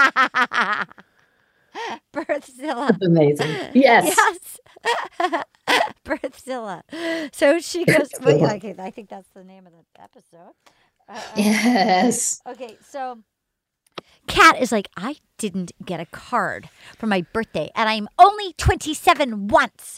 Birthzilla. Amazing. Yes. Yes. Birthzilla. So she goes, wait, okay, I think that's the name of the episode. Uh, Yes. Okay, so Kat is like, I didn't get a card for my birthday, and I'm only twenty-seven once.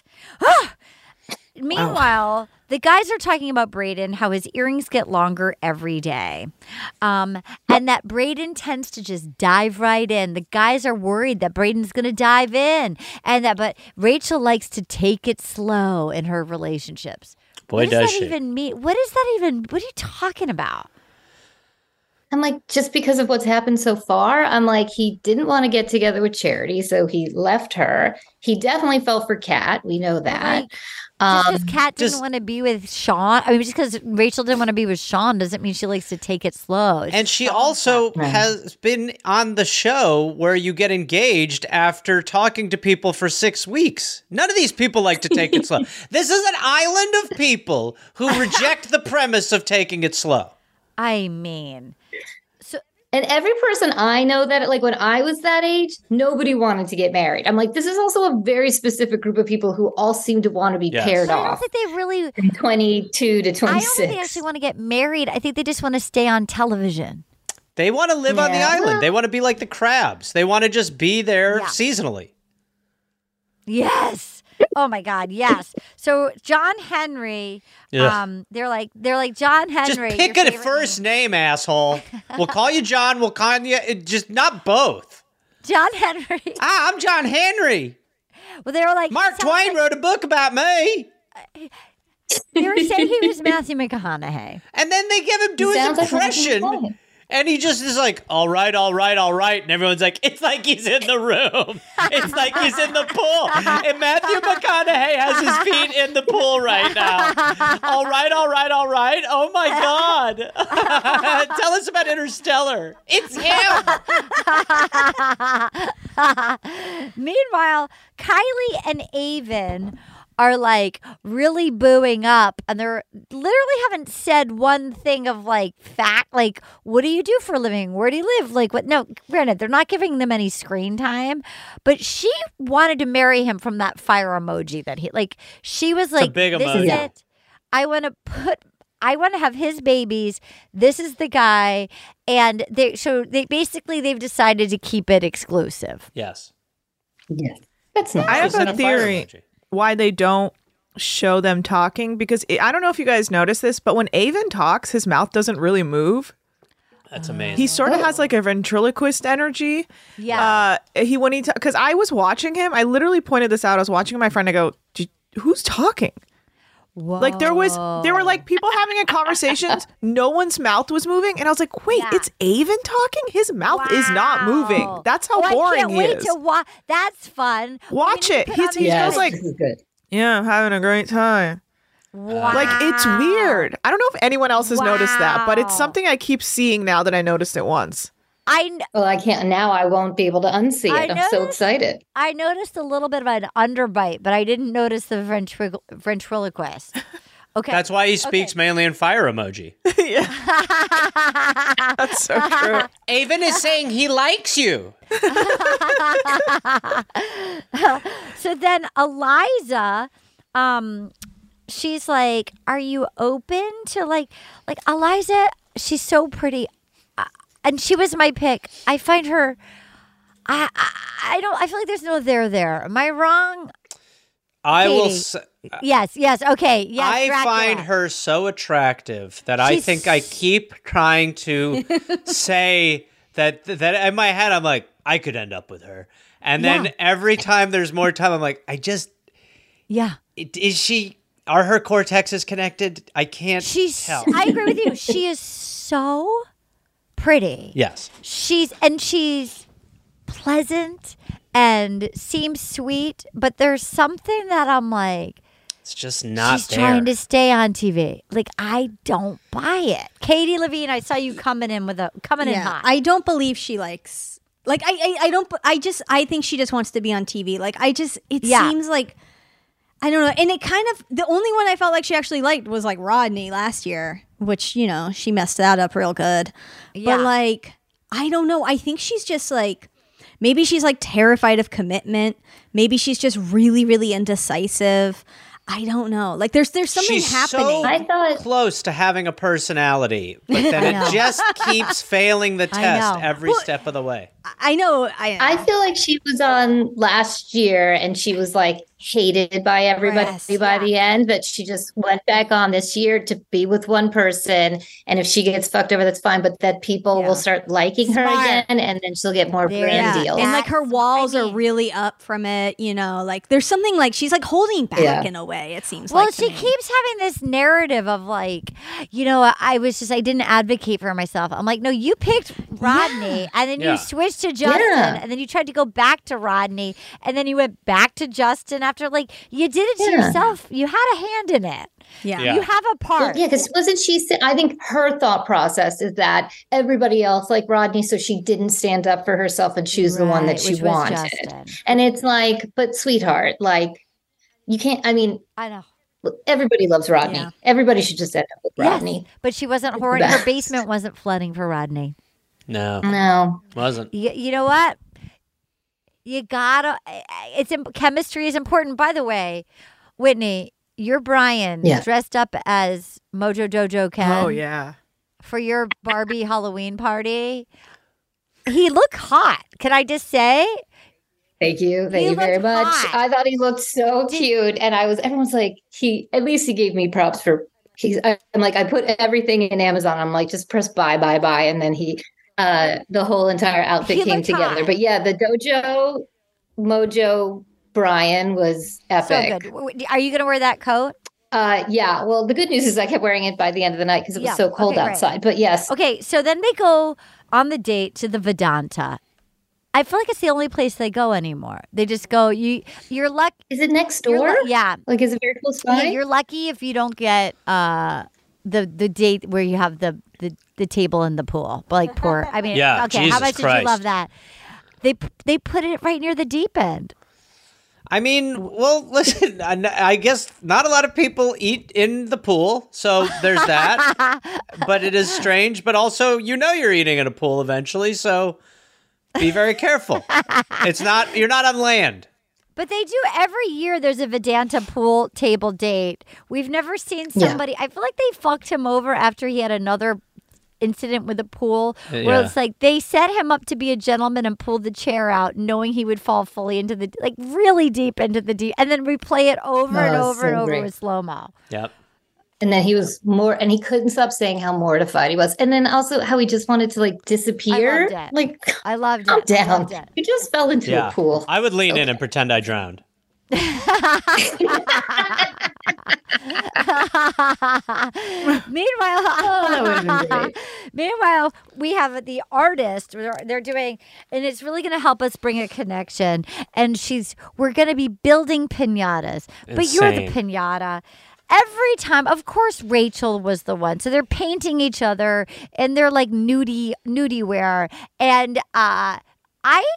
Meanwhile, the guys are talking about Braden, how his earrings get longer every day. Um, and that Braden tends to just dive right in. The guys are worried that Braden's going to dive in. And that, but Rachel likes to take it slow in her relationships. Boy, what does does that she. even mean? What is that even? What are you talking about? I'm like, just because of what's happened so far, I'm like, he didn't want to get together with Charity, so he left her. He definitely fell for Kat. We know that. Like, just Um, because Kat didn't just- want to be with Sean, I mean, just because Rachel didn't want to be with Sean doesn't mean she likes to take it slow. It's And just she Sean's also fault. has been on the show where you get engaged after talking to people for six weeks. None of these people like to take it slow. This is an island of people who reject the premise of taking it slow. I mean, And every person I know that, like when I was that age, nobody wanted to get married. I'm like, this is also a very specific group of people who all seem to want to be Yes. paired I don't off think they really. from twenty-two to I don't think they twenty-six. actually want to get married. I think they just want to stay on television. They want to live on the Yeah. island. They want to be like the crabs. They want to just be there Yeah. seasonally. Yes. Oh my God. Yes. So John Henry. Ugh. Um. They're like. They're like John Just Henry. pick your a favorite first name. name, asshole. We'll call you John. We'll call you it- just not both. John Henry. Ah, I'm John Henry. Well, they were like Mark sounds Twain like- wrote a book about me. They were saying he was Matthew McConaughey. And then they give him do his Sounds like impression. Matthew McConaughey. And he just is like, all right, all right, all right. And everyone's like, it's like he's in the room. It's like he's in the pool. And Matthew McConaughey has his feet in the pool right now. All right, all right, all right. Oh my God. Tell us about Interstellar. It's him. Meanwhile, Kylie and Avon are like really booing up, and they're literally haven't said one thing of like fact, like what do you do for a living? Where do you live? Like what? No, granted, they're not giving them any screen time, but she wanted to marry him from that fire emoji that he like. She was a like, big "This is emoji. it. I want to put." I want to have his babies. This is the guy, and they so they basically they've decided to keep it exclusive. Yes. Yes. That's nice. I have Just in a a fire theory emoji. why they don't show them talking because it, I don't know if you guys notice this, but when Avon talks, his mouth doesn't really move. That's amazing. He sort of has like a ventriloquist energy. Yeah. Uh, he when he because I was watching him, I literally pointed this out. I was watching my friend. I go, "Who's talking?" Whoa. Like there was, there were like people having a conversation. No one's mouth was moving, and I was like, "Wait, Yeah. it's Avon talking? His mouth Wow. is not moving. That's how oh, boring I can't he wait is." to watch. That's fun. Watch We need it. to put He's, on he the- goes like, this is good. "Yeah, I'm having a great time." Wow. Like it's weird. I don't know if anyone else has noticed that, but it's Wow. something I keep seeing now that I noticed it once. I kn- Well, I can't now. I won't be able to unsee I it. I'm so noticed- excited. I noticed a little bit of an underbite, but I didn't notice the ventricul- ventriloquist. Okay. That's why he speaks Okay. mainly in fire emoji. That's so true. Avon is saying he likes you. So then Eliza, um, she's like, "Are you open to like, like Eliza? She's so pretty, uh, and she was my pick. I find her. I, I, I don't. I feel like there's no there there. Am I wrong? I will. Katie. S- Yes. Yes. Okay. Yes. I Dracula. find her so attractive that I She's- think I keep trying to say that that in my head I'm like I could end up with her, and then Yeah. every time there's more time I'm like I just Yeah. is she are her cortexes connected? I can't She's. tell. I agree with you. She is so pretty. Yes. She's and she's pleasant and seems sweet, but there's something that I'm like, It's just not she's there. trying to stay on T V. Like I don't buy it. Katie Levine, I saw you coming in with a coming in hot. I don't believe she likes. Like I, I, I don't. I just. I think she just wants to be on T V. Like I just. It Yeah. seems like. I don't know. And it kind of. The only one I felt like she actually liked was like Rodney last year, which you know she messed that up real good. Yeah. But like, I don't know. I think she's just like. Maybe she's like terrified of commitment. Maybe she's just really, really indecisive. I don't know. Like there's there's something She's happening. so I thought close to having a personality, but then I know. it just keeps failing the I test know. every Well, step of the way. I know. I I feel like she was on last year and she was like hated by everybody Yes, by yeah. the end, but she just went back on this year to be with one person. And if she gets fucked over, that's fine. But that people Yeah. will start liking her Smart. again and then she'll get more There brand you deals. go. And like her That's what I walls are mean. really up from it, you know, like there's something like she's like holding back Yeah. in a way, it seems Well, like. to she me. keeps having this narrative of like, you know, I was just, I didn't advocate for myself. I'm like, no, you picked Rodney and then Yeah. you switched to Justin Yeah. and then you tried to go back to Rodney and then you went back to Justin after, like, you did it to Yeah. yourself. You had a hand in it. Yeah. Yeah. You have a Well, part. yeah, because wasn't she? sa- I think her thought process is that everybody else like Rodney, so she didn't stand up for herself and choose the one Right, that she which was wanted. Justin. And it's like, but sweetheart, like you can't. I mean, I know. everybody loves Rodney. Yeah. Everybody should just end up with Yes, Rodney. but she wasn't the horny. Her best. basement wasn't flooding for Rodney. No, No, wasn't. You, you know what? You gotta. It's im- chemistry is important. By the way, Whitney, you're Brian Yeah. dressed up as Mojo Dojo Ken Oh yeah. for your Barbie Halloween party. He looked hot. Can I just say? thank you, thank He you very looked much. hot. I thought he looked so Did- cute, and I was. Everyone's like, he. At least he gave me props for. He's. I- I'm like, I put everything in Amazon. I'm like, just press buy, buy, buy, and then he. Uh, the whole entire outfit He came looked together. hot. But yeah, the dojo Mojo Brian was epic. So good. W- Are you going to wear that coat? Uh, yeah. Well, the good news is I kept wearing it by the end of the night because it was Yeah, so cold okay, great. outside. But yes, Okay, so then they go on the date to the Vedanta. I feel like it's the only place they go anymore. They just go. You, you're lucky. is it next You're door? lu- yeah, Like, is it very close by? Yeah, you're lucky if you don't get uh, the the date where you have the, the, the table in the pool. But like poor, I mean, Yeah, okay. Jesus how much did Christ. you love that? They p- they put it right near the deep end. I mean, well, listen, I, I guess not a lot of people eat in the pool, so there's that. But it is strange, but also you know you're eating in a pool eventually, so be very careful. It's not you're not on land. But they do every year. There's a Vedanta pool table date. We've never seen Yeah. somebody. I feel like they fucked him over after he had another incident with the pool where Yeah. it's like they set him up to be a gentleman and pulled the chair out knowing he would fall fully into the like really deep into the deep and then replay it over and Oh, over so and over great. with slow-mo. Yep. And then he was more, and he couldn't stop saying how mortified he was. And then also how he just wanted to like disappear. I loved it. Like, I loved calm it. I down. loved it. You just fell into Yeah. a pool. I would lean in and pretend I drowned. Meanwhile, Oh, that would've been great. meanwhile, we have the artist. They're, they're doing, and it's really going to help us bring a connection. And she's, we're going to be building pinatas, but you're the Insane. pinata. Every time, of course, Rachel was the one. So they're painting each other, and they're like nudie, nudie wear. And uh, I.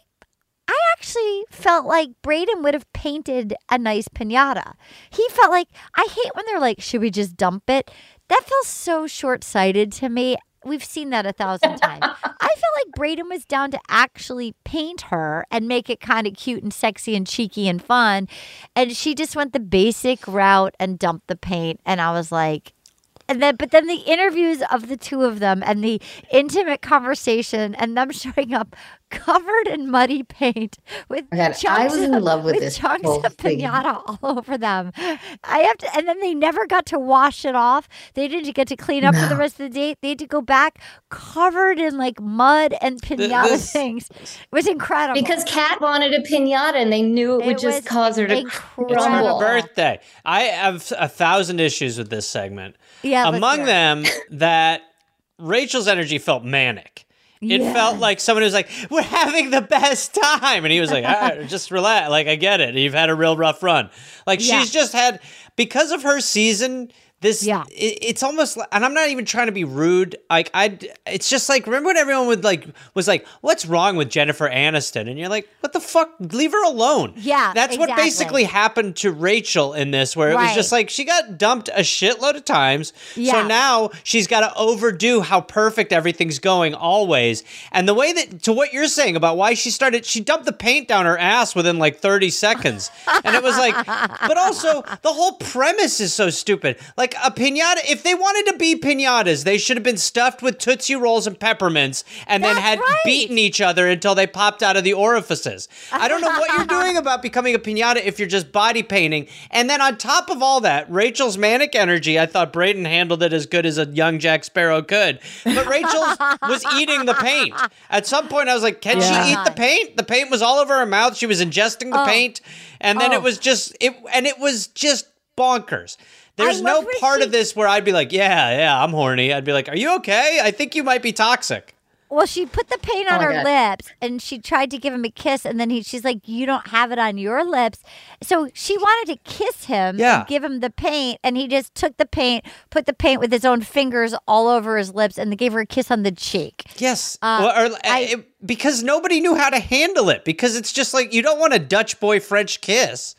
I actually felt like Braden would have painted a nice pinata. He felt like, I hate when they're like, should we just dump it? That feels so short-sighted to me. We've seen that a thousand times. I feel like Braden was down to actually paint her and make it kind of cute and sexy and cheeky and fun. And she just went the basic route and dumped the paint. And I was like, and then, but then the interviews of the two of them and the intimate conversation and them showing up covered in muddy paint with Oh my God, chunks I was in of, love with this chunks whole of thing. pinata all over them. I have to, and then they never got to wash it off. They didn't get to clean up for the No. rest of the day. They had to go back covered in like mud and pinata this- things. It was incredible. Because Kat wanted a pinata and they knew it, would It just was cause her to incredible. It's her crumble. birthday. I have a thousand issues with this segment. Yeah, let's Among hear it. them, that Rachel's energy felt manic. It Yeah. felt like someone who was like, "We're having the best time," and he was like, "All right, just relax. Like, I get it. You've had a real rough run. Like, Yeah. she's just had because of her season." This, Yeah. it, it's almost, like, and I'm not even trying to be rude. Like, I, it's just like, remember when everyone would like was like, "What's wrong with Jennifer Aniston?" And you're like, "What the fuck? Leave her alone." Yeah, that's what exactly. basically happened to Rachel in this, where it was Right. just like she got dumped a shitload of times. Yeah. So now she's got to overdo how perfect everything's going always. And the way that, to what you're saying about why she started, she dumped the paint down her ass within like thirty seconds. And it was like, but also the whole premise is so stupid. Like a pinata, if they wanted to be pinatas, they should have been stuffed with Tootsie Rolls and peppermints and then That's had right. beaten each other until they popped out of the orifices. I don't know what you're doing about becoming a pinata if you're just body painting. And then on top of all that, Rachel's manic energy, I thought Braden handled it as good as a young Jack Sparrow could. But Rachel was eating the paint. At some point, I was like, can Yeah. she eat the paint? The paint was all over her mouth. She was ingesting the Oh. paint. And then Oh. it was just, it, and it was just bonkers. There's I no love when part she- of this where I'd be like, yeah, yeah, I'm horny. I'd be like, are you okay? I think you might be toxic. Well, she put the paint on Oh my her God. lips and she tried to give him a kiss. And then he, she's like, you don't have it on your lips. So she wanted to kiss him Yeah. and give him the paint. And he just took the paint, put the paint with his own fingers all over his lips and gave her a kiss on the cheek. Yes. Uh, Well, or, I- it- because nobody knew how to handle it. Because it's just like, you don't want a Dutch boy French kiss.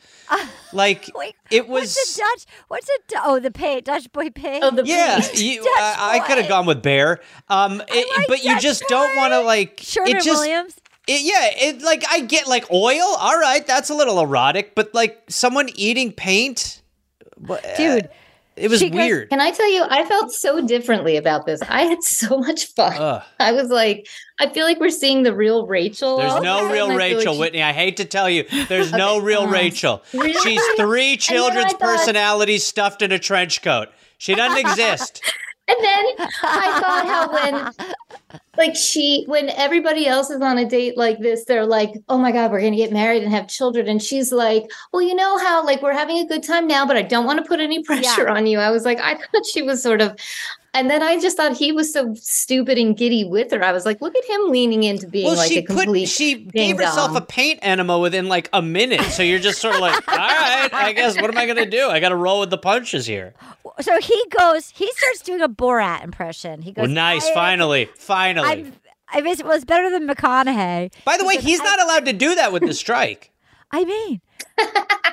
Like, Wait, it was. What's a Dutch? What's a, Du- oh, the paint, Dutch boy paint? Oh, the Yeah, paint. you, Dutch I, I could have boy. gone with Bear. Um, it- like but you Dutch just don't boy. want to like. Sherman it just, Williams. It, yeah, it like I get like oil. All right, that's a little erotic. But like someone eating paint, what- Dude, it was she goes- weird. Can I tell you, I felt so differently about this. I had so much fun. Ugh. I was like, I feel like we're seeing the real Rachel. There's all no of a real sudden. I feel Rachel, like she- Whitney. I hate to tell you, there's no Okay, real uh, Rachel. really? She's three And then I children's thought- personalities stuffed in a trench coat. She doesn't exist. And then I thought how when, like she, when everybody else is on a date like this, they're like, "Oh my God, we're gonna get married and have children," and she's like, "Well, you know how like we're having a good time now, but I don't want to put any pressure on you." I was like, I thought she was sort of, and then I just thought he was so stupid and giddy with her. I was like, look at him leaning into being Well, like she a complete. put she gave ding-dong. herself a paint enema within like a minute. So you're just sort of like, all right, I guess what am I gonna do? I got to roll with the punches here. So he goes, he starts doing a Borat impression. He goes, Well, nice, I- finally, finally. I'm, I mean, it was better than McConaughey. By the way, Because he's I- not allowed to do that with the strike. I mean,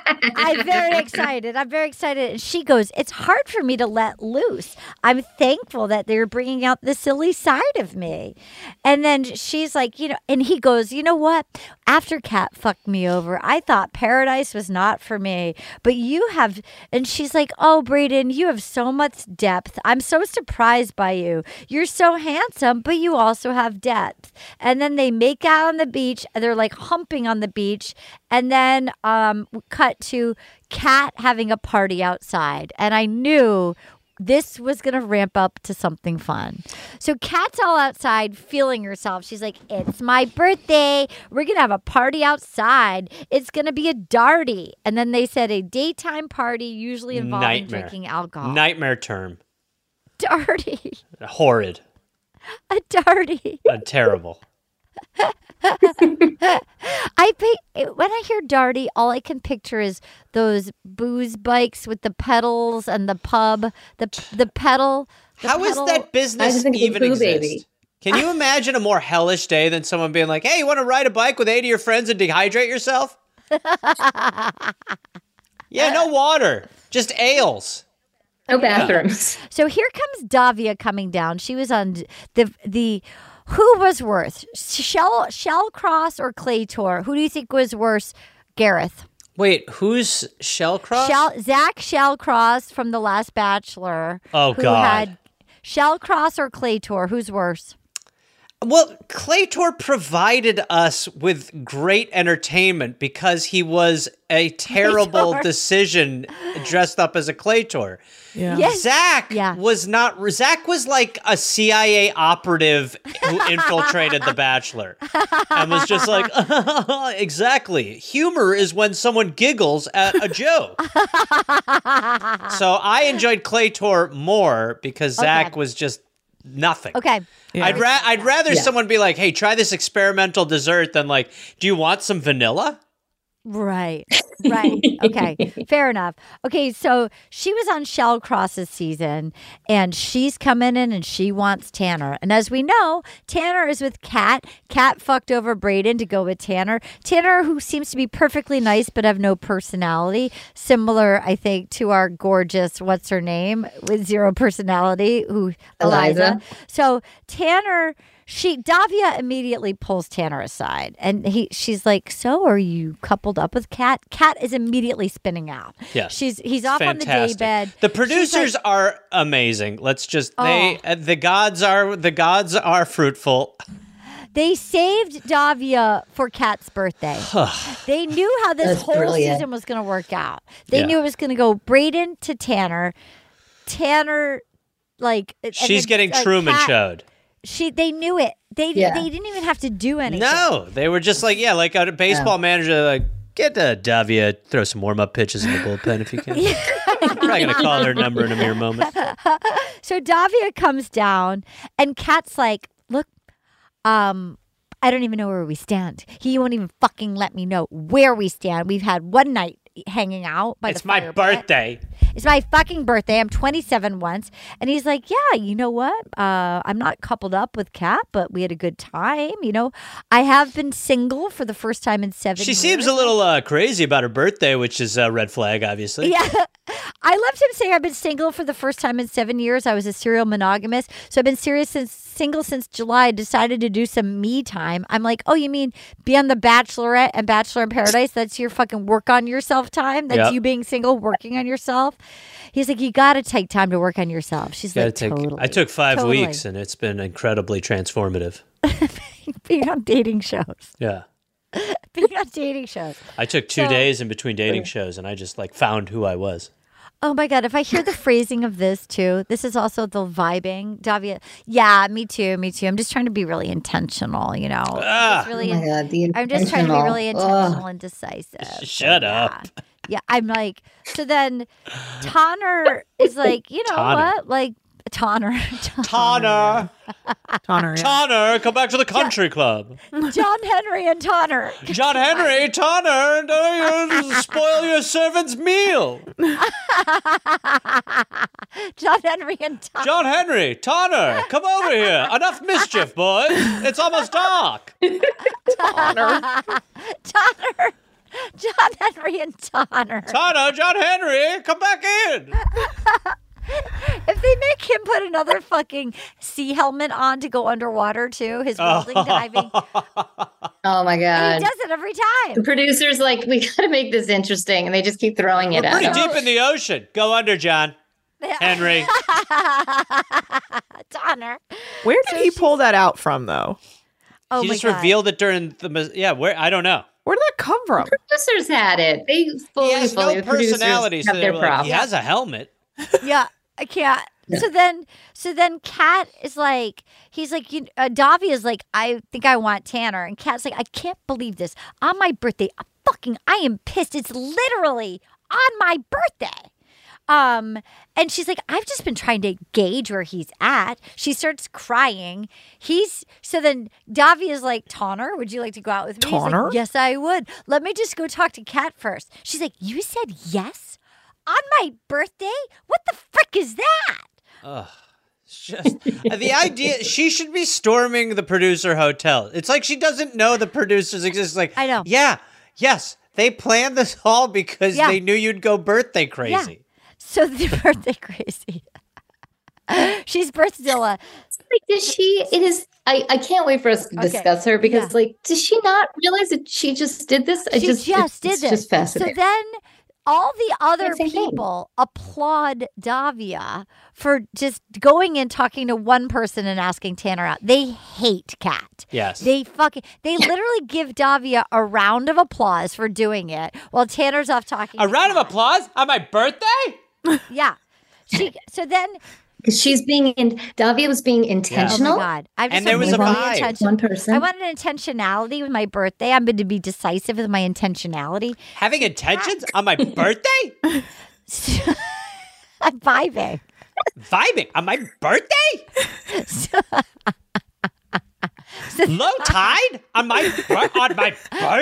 I'm very excited. I'm very excited. And she goes, it's hard for me to let loose. I'm thankful that they're bringing out the silly side of me. And then she's like, you know, and he goes, you know what? After Kat fucked me over, I thought paradise was not for me. But you have, and she's like, oh, Brayden, you have so much depth. I'm so surprised by you. You're so handsome, but you also have depth. And then they make out on the beach. They're like humping on the beach. And then um, cut to Kat having a party outside. And I knew this was going to ramp up to something fun. So Kat's all outside feeling herself. She's like, it's my birthday. We're going to have a party outside. It's going to be a darty. And then they said a daytime party, usually involving Nightmare. drinking alcohol. Nightmare term. Darty. Horrid. A darty. Uh, terrible. I pay, when I hear darty, all I can picture is those booze bikes with the pedals and the pub, the the pedal. The How is pedal. that business even exist? Can you imagine a more hellish day than someone being like, hey, you want to ride a bike with eight of your friends and dehydrate yourself? Yeah, no water, just ales. No bathrooms. So here comes Davia coming down. She was on the the. Who was worse, Shell Shellcross or Claytor? Who do you think was worse, Gareth? Wait, who's Shellcross? Shell, Zach Shellcross from The Last Bachelor. Oh, who God. Had Shellcross or Claytor? Who's worse? Well, Claytor provided us with great entertainment because he was a terrible Claytor. decision dressed up as a Claytor. Yeah. Yes. Zach Yeah. was not. Zach was like a C I A operative who infiltrated The Bachelor and was just like, exactly. Humor is when someone giggles at a joke. So I enjoyed Claytor more because Zach Okay. was just nothing. Okay. I'd ra- I'd rather Yeah. someone be like, "Hey, try this experimental dessert," than like, "Do you want some vanilla?" Right. Right. Okay. Fair enough. Okay. So she was on Shellcross's season and she's coming in and she wants Tanner. And as we know, Tanner is with Kat. Kat fucked over Brayden to go with Tanner. Tanner, who seems to be perfectly nice but have no personality. Similar, I think, to our gorgeous, what's her name, with zero personality, who Eliza. Eliza. So Tanner. She Davia immediately pulls Tanner aside, and he she's like, "So, are you coupled up with Kat?" Kat is immediately spinning out. Yeah, she's he's off fantastic. on the daybed. The producers like, are amazing. Let's just Oh. they uh, the gods are the gods are fruitful. They saved Davia for Kat's birthday. They knew how this That's whole brilliant. season was going to work out. They Yeah. knew it was going to go Brayden to Tanner, Tanner, like and She's then, getting like, Truman Kat- showed. She they knew it. They Yeah. they didn't even have to do anything. No, they were just like, yeah, like a baseball manager, like, get uh, Davia, throw some warm up pitches in the bullpen if you can. I'm probably gonna call her number in a mere moment. So Davia comes down, and Kat's like, "Look, um, I don't even know where we stand. He won't even fucking let me know where we stand. We've had one night hanging out by It's the my fire pit. birthday. It's my fucking birthday. I'm twenty-seven once." And he's like, "Yeah, you know what? Uh, I'm not coupled up with Kat, but we had a good time. You know, I have been single for the first time in seven She years." seems a little uh, crazy about her birthday, which is a red flag, obviously. Yeah. I loved him saying I've been single for the first time in seven years. I was a serial monogamist. So I've been serious since single since July. I decided to do some me time. I'm like, oh, you mean be on The Bachelorette and Bachelor in Paradise? That's your fucking work on yourself time? That's Yep. you being single, working on yourself? He's like, you got to take time to work on yourself. She's Gotta like, take, totally. I took five Totally. weeks, and it's been incredibly transformative. Being on dating shows. Yeah. Being on dating shows. I took two So- days in between dating shows, and I just like found who I was. Oh my God, if I hear the phrasing of this too, this is also the vibing. Davia, yeah, me too, me too. I'm just trying to be really intentional, you know. Ah. Just really Oh my God, the I'm just trying to be really intentional. intentional and decisive. Shut yeah. up. Yeah, I'm like, so then Tanner is like, you know Tanner. what? Like, Tanner. Tanner, Tanner, yeah. Tanner, come back to the country club. John Henry and Tanner. John Henry, Tanner, don't you spoil your servant's meal. John Henry and Tanner. John Henry, Tanner, come over here. Enough mischief, boys. It's almost dark. Tanner. Tanner. John Henry and Donner. Tana, John Henry, come back in. If they make him put another fucking sea helmet on to go underwater too, his welding diving. Oh my And god. he does it every time. The producers like, we got to make this interesting, and they just keep throwing it We're at pretty him. deep in the ocean. Go under, John. Henry. Donner. Where did he pull that out from, though? Oh he my just God. revealed it during the yeah. Where I don't know. Where did that come from? Producers had it. They fully, He has fully no the producers personality, so have they their were like, props. he has a helmet. Yeah, I can't. So then, so then, Kat is like, he's like, you, uh, Davi is like, I think I want Tanner, and Kat's like, I can't believe this. On my birthday, I fucking, I am pissed. It's literally on my birthday. Um, and she's like, I've just been trying to gauge where he's at. She starts crying. He's so then Davi is like, Tanner, would you like to go out with me? He's like, Tanner? yes, I would. Let me just go talk to Kat first. She's like, you said yes on my birthday? What the frick is that? Ugh. It's just the idea she should be storming the producer hotel. It's like she doesn't know the producers exist. It's like I know. Yeah, yes, they planned this all because Yeah. they knew you'd go birthday crazy. Yeah. So the birthday crazy. She's birthzilla. Like, does she? It is. I, I can't wait for us to Okay. discuss her because, Yeah. like, does she not realize that she just did this? I She just, just it's, did it's this. just fascinating. So then all the other Same thing. people applaud Davia for just going and talking to one person and asking Tanner out. They hate Kat. Yes. They fucking they literally give Davia a round of applause for doing it while Tanner's off talking. A to round of Kat. applause on my birthday? Yeah. She so then 'Cause she's being in. Davia was being oh intentional. my God. I just And there want was a really vibe. intention- One person. I want an intentionality with my birthday. I'm going to be decisive with my intentionality. Having intentions on my birthday? I'm vibing. Vibing on my birthday? So- Low tide on my bir- on my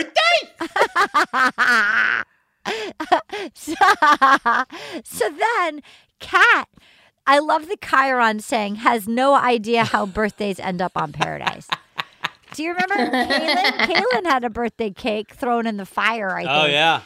birthday? so, so then, Kat, I love the Chiron saying, has no idea how birthdays end up on Paradise. Do you remember Kaylin? Kaylin had a birthday cake thrown in the fire, I think. Oh yeah.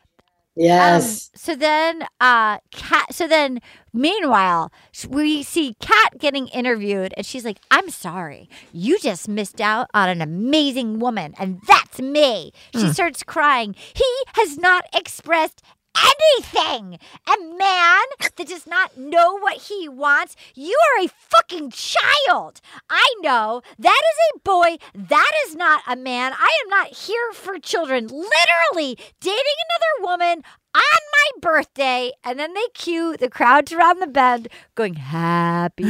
Yes. Um, so then, uh, Kat. So then, meanwhile, sh- we see Kat getting interviewed, and she's like, "I'm sorry, you just missed out on an amazing woman, and that's me." She starts crying. He has not expressed anything. A man that does not know what he wants. You are a fucking child. I know that is a boy. That is not a man. I am not here for children. Literally dating another woman on my birthday, and then they cue the crowd around the bed going, happy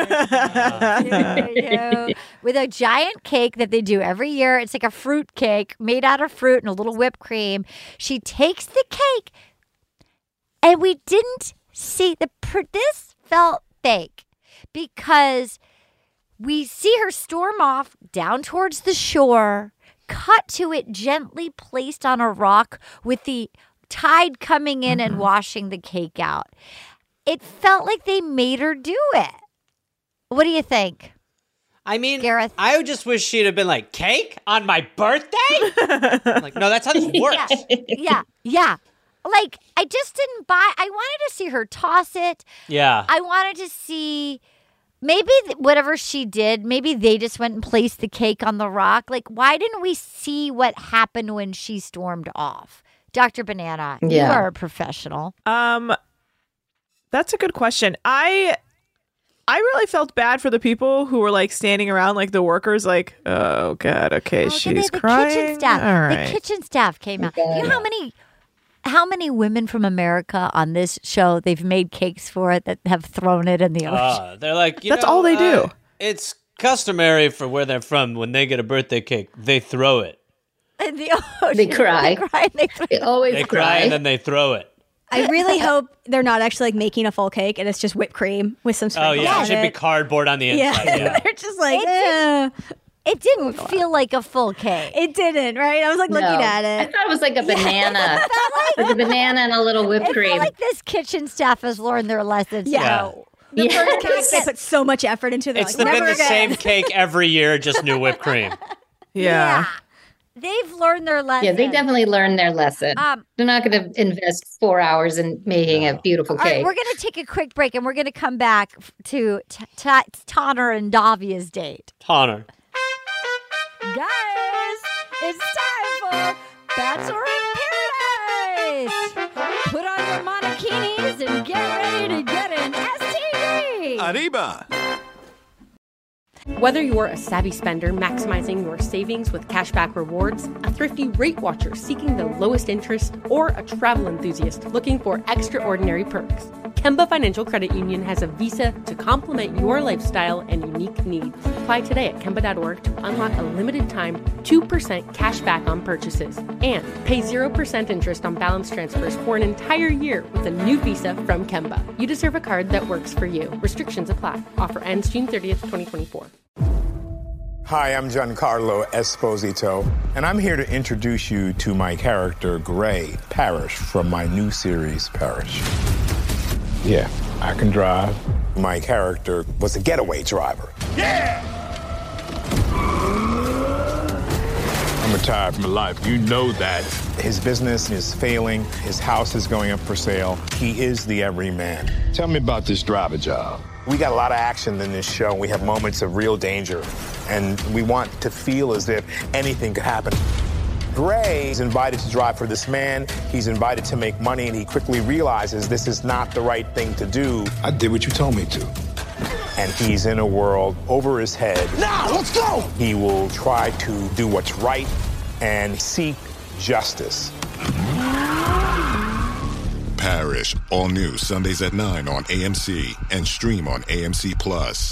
birthday to you, with a giant cake that they do every year. It's like a fruit cake made out of fruit and a little whipped cream. She takes the cake, and we didn't see the pr- this felt fake because we see her storm off down towards the shore, cut to it gently placed on a rock with the tide coming in and washing the cake out. It felt like they made her do it. What do you think? I mean, Gareth? I just wish she'd have been like, cake on my birthday? I'm like, no, that's how this works. Yeah, yeah. Like, I just didn't buy. I wanted to see her toss it. Yeah. I wanted to see maybe th- whatever she did, maybe they just went and placed the cake on the rock. Like, why didn't we see what happened when she stormed off? Doctor Banana, you Yeah. are a professional. Um, that's a good question. I I really felt bad for the people who were like standing around, like the workers, like, oh god, okay, Oh, she's then the crying. kitchen staff. All right. The kitchen staff came out. You know how many how many women from America on this show they've made cakes for it that have thrown it in the ocean? Uh, they're like, you That's know, all they do. uh, it's customary for where they're from. When they get a birthday cake, they throw it. in the ocean. They cry. They cry and they throw They always They cry. cry and then they throw it. I really hope they're not actually like making a full cake and it's just whipped cream with some Oh sprinkles yeah, on it should be it. cardboard on the Yeah. inside. Yeah. They're just like, It eh. It didn't feel like a full cake. It didn't, right? I was like No. looking at I it. thought it was like a banana. With a banana and a little whipped It cream. felt like this kitchen staff has learned their lessons. Yeah. So The Yeah. first cake they put so much effort into. They're It's like, the, been never the again. same cake every year, just new whipped cream. Yeah. They've learned their lesson. Yeah, they definitely learned their lesson. Um, They're not going to invest four hours in making a beautiful All right, cake. we're going to take a quick break, and we're going to come back f- to t- t- Tanner and Davia's date. Tanner. Guys, it's time for Bachelor in Paradise. Put on your monokinis and get ready to get an S T D. Arriba! Whether you're a savvy spender maximizing your savings with cashback rewards, a thrifty rate watcher seeking the lowest interest, or a travel enthusiast looking for extraordinary perks, Kemba Financial Credit Union has a visa to complement your lifestyle and unique needs. Apply today at Kemba dot org to unlock a limited time two percent cash back on purchases and pay zero percent interest on balance transfers for an entire year with a new visa from Kemba. You deserve a card that works for you. Restrictions apply. Offer ends June thirtieth, twenty twenty-four. Hi, I'm Giancarlo Esposito, and I'm here to introduce you to my character, Gray Parrish, from my new series, Parrish. Yeah, I can drive. My character was a getaway driver. Yeah! I'm retired from life. You know that. His business is failing. His house is going up for sale. He is the everyman. Tell me about this driver job. We got a lot of action in this show. We have moments of real danger, and we want to feel as if anything could happen. Gray is invited to drive for this man. He's invited to make money, and he quickly realizes this is not the right thing to do. I did what you told me to. And he's in a world over his head. Now, let's go! He will try to do what's right and seek justice. Parrish, all new Sundays at nine on A M C and stream on A M C Plus.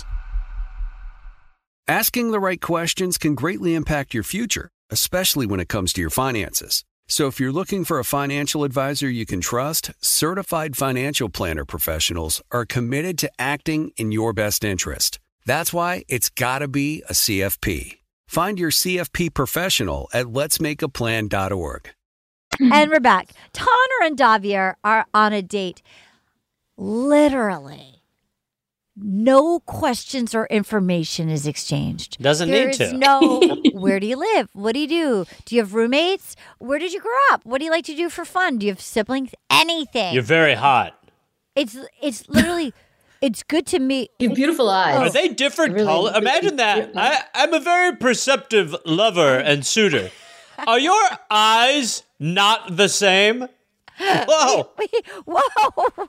Asking the right questions can greatly impact your future, especially when it comes to your finances. So if you're looking for a financial advisor you can trust, certified financial planner professionals are committed to acting in your best interest. That's why it's got to be a C F P. Find your C F P professional at lets make a plan dot org. And we're back. Tanner and Davia are on a date. Literally, no questions or information is exchanged. Doesn't need There's to. no, where do you live? What do you do? Do you have roommates? Where did you grow up? What do you like to do for fun? Do you have siblings? Anything. You're very hot. It's it's literally, it's good to meet. You have beautiful eyes. Are they different Really, colors? really Imagine that. beautiful. I, I'm a very perceptive lover and suitor. Are your eyes not the same? Whoa. Wait, whoa.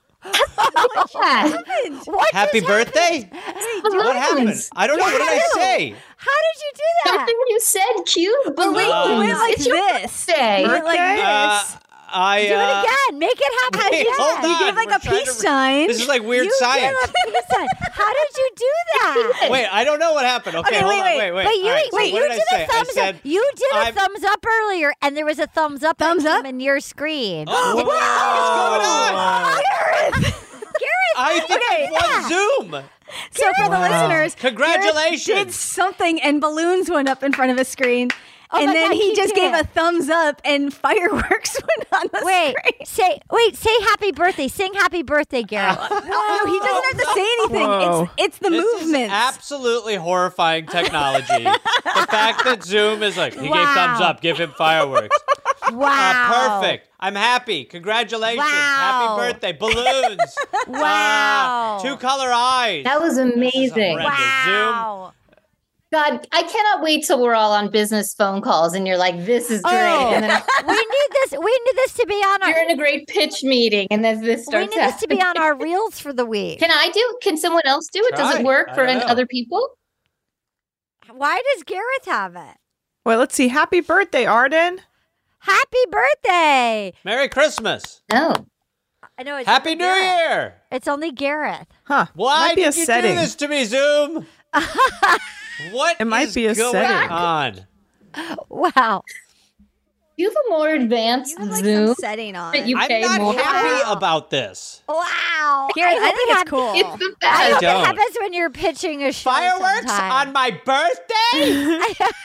What Happy just birthday? happened? What happened? I don't know. What did I say? How did you do that? Something you said cute. But wait, Um, we went like It's your this. birthday. We went like Okay. this. Uh, I, Do uh, it again. Make it happen wait, again. hold You on. give like We're a trying peace to- sign. This is like weird you science. Did a peace sign. How did you do that? Wait, I don't know what happened. Okay, Okay, hold wait, on. wait. Wait, wait. But you, All right, so wait, what you did did I a say? thumbs I said, up. You did a I'm- thumbs up earlier, and there was a thumbs up Thumbs up? in your screen. Oh, what the fuck is going on? Gareth! I think Okay. I won Zoom. So for the listeners, Congratulations. Gareth did something and balloons went up in front of his screen. Oh and my then God, he he just did. gave a thumbs up and fireworks went on the Wait, screen. say wait, say happy birthday. Sing happy birthday, Gareth. No, he doesn't have to say anything. Whoa. It's it's the This movement. is absolutely horrifying technology. The fact that Zoom is like, he gave Wow. thumbs up, give him fireworks. Wow. Uh, perfect. I'm happy. Congratulations. Wow. Happy birthday. Balloons. Wow. Uh, two color eyes. That was amazing. horrendous. Wow. God, I cannot wait till we're all on business phone calls and you're like, this is great. Oh, And then we need this. We need this to be on our. you're in a great pitch meeting and then this We starts need this to be happening. on our reels for the week. Can I do? Can someone else do it? Does Try. it work I for don't an- know. other people? Why does Gareth have it? Well, let's see. Happy birthday, Arden. Happy birthday! Merry Christmas. No. I know it's Happy only New Gareth. Year. It's only Gareth. Huh. Why Might be a did you setting. do this to me, Zoom? What It might is be a going setting. on? Wow. You have a more advanced You have like Zoom some setting on. that you I'm pay not more. happy about this. Wow. Gareth, I hope think it it's hap- cool. It's the I best. hope don't. it happens when you're pitching a show Fireworks sometime. on my birthday?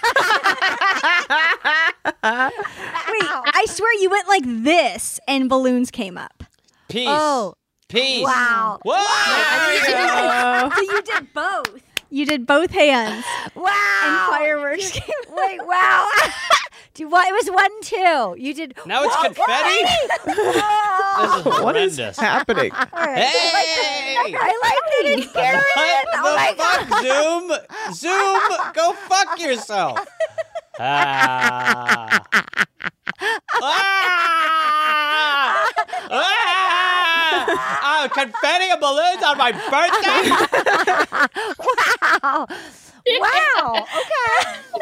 Wait, I swear you went like this and balloons came up. Peace. Oh. Peace. Wow. Whoa. So you did both. You did both hands. Wow. And fireworks came up. Wait, wow. Do what? It was one, two. You did. Now it's confetti? This is What is horrendous. happening? All right. Hey! I like that it's Karen. What Oh the my fuck, Zoom? Zoom, go fuck yourself. Ah. Ah! Ah! Oh, confetti and balloons on my birthday? Wow. Wow. Okay.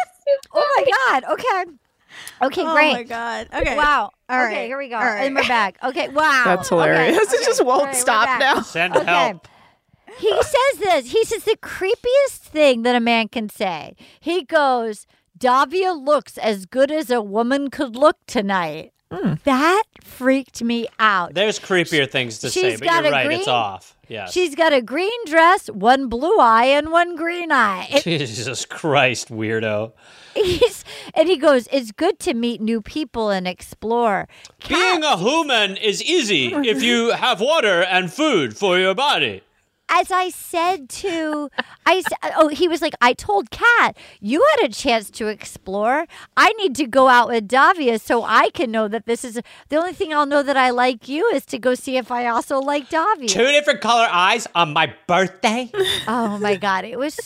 Oh my God. Okay. Okay, Oh great. my God. Okay. Wow. All okay, right. here we go. All right. And we're back. Okay. Wow. That's hilarious. Okay, It just okay, won't all right, we're stop back. now. Send Okay. help. He says this. He says the creepiest thing that a man can say. He goes, Davia looks as good as a woman could look tonight. That freaked me out. There's creepier things to say, She's but got you're a right, green- it's off. Yes. She's got a green dress, one blue eye, and one green eye. Jesus Christ, weirdo. He's, and he goes, it's good to meet new people and explore. Being a human is easy if you have water and food for your body. As I said to, I s- oh, he was like, I told Kat, you had a chance to explore. I need to go out with Davia so I can know that this is the only thing I'll know that I like you is to go see if I also like Davia. Two different color eyes on my birthday. Oh my God. It was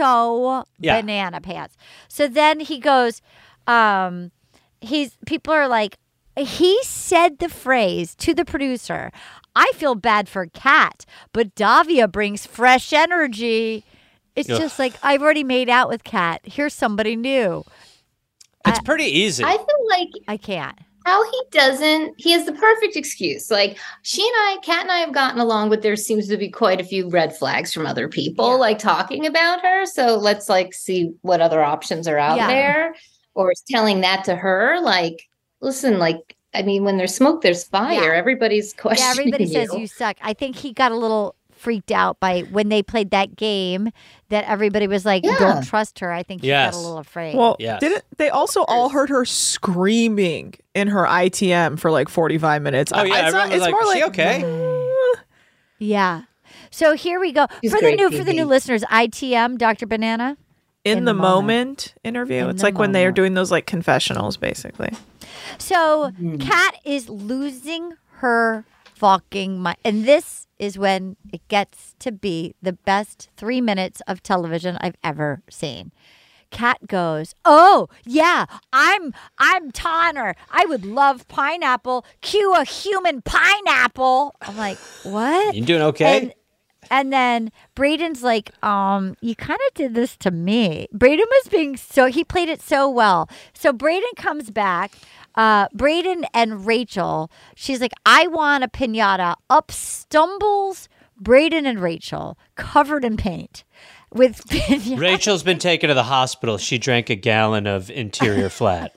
so Yeah. banana pants. So then he goes, um, he's, people are like, he said the phrase to the producer, I feel bad for Kat, but Davia brings fresh energy. It's Ugh. just like, I've already made out with Kat. Here's somebody new. It's pretty easy. I feel like I can't. how he doesn't, he has the perfect excuse. Like she and I, Kat and I have gotten along, but there seems to be quite a few red flags from other people, Yeah. like talking about her. So let's like see what other options are out Yeah. there, or telling that to her. Like, listen, like, I mean, when there's smoke, there's fire. Yeah. Everybody's Yeah, questioning everybody says you. you suck. I think he got a little freaked out by when they played that game that everybody was like, Yeah. don't trust her. I think he Yes. got a little afraid. Well, Yes. didn't they also all heard her screaming in her I T M for like forty-five minutes? Oh, yeah, it's, everyone was it's like, more "Is she like okay?" yeah. So here we go. She's for the great new for the T V. new listeners, I T M, Doctor Banana. in, In the, the moment. moment. interview. In it's the like when they are moment. doing those like confessionals, basically. So Kat is losing her fucking mind. And this is when it gets to be the best three minutes of television I've ever seen. Kat goes, oh, yeah, I'm I'm Tanner. I would love pineapple. Cue a human pineapple. I'm like, what? You doing okay? And, and then Braden's like, um, you kind of did this to me. Braden was being so, he played it so well. So Braden comes back. Uh, Braden and Rachel, she's like, I want a pinata. Up stumbles Braden and Rachel, covered in paint. With pinata. Rachel's been taken to the hospital. She drank a gallon of interior flat.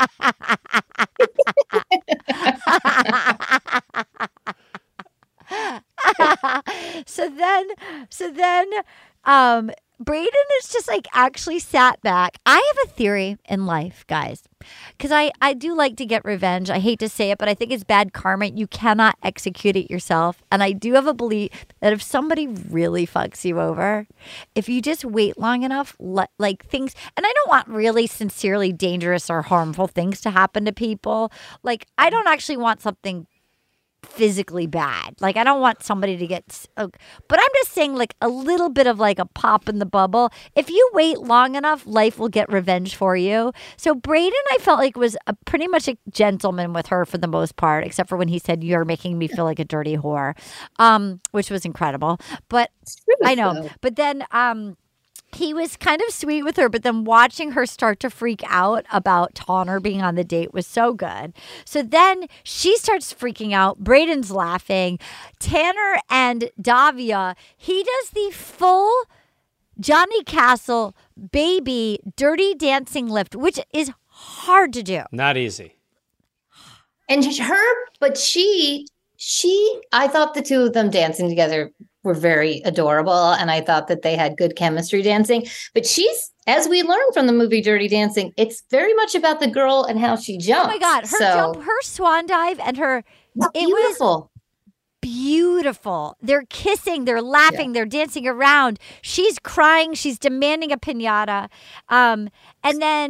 so then, so then, um, Braden is just like actually sat back. I have a theory in life, guys, because I, I do like to get revenge. I hate to say it, but I think it's bad karma. You cannot execute it yourself. And I do have a belief that if somebody really fucks you over, if you just wait long enough, le- like things, and I don't want really sincerely dangerous or harmful things to happen to people. Like, I don't actually want something physically bad. Like, I don't want somebody to get, s- uh, but I'm just saying, like, a little bit of like a pop in the bubble. If you wait long enough, life will get revenge for you. So Braden, I felt like was a, pretty much a gentleman with her for the most part, except for when he said, you're making me feel like a dirty whore, um, which was incredible. But I know, though. but then, um, he was kind of sweet with her, but then watching her start to freak out about Tanner being on the date was so good. So then she starts freaking out. Braden's laughing. Tanner and Davia, he does the full Johnny Castle baby dirty dancing lift, which is hard to do. Not easy. And her, but she, she, I thought the two of them dancing together were very adorable. And I thought that they had good chemistry dancing. But she's, as we learned from the movie Dirty Dancing, it's very much about the girl and how she jumps. Oh my God. Her so, jump, her swan dive, and her, it was beautiful. beautiful. They're kissing, they're laughing, they're dancing around. She's crying, she's demanding a pinata. Um, and then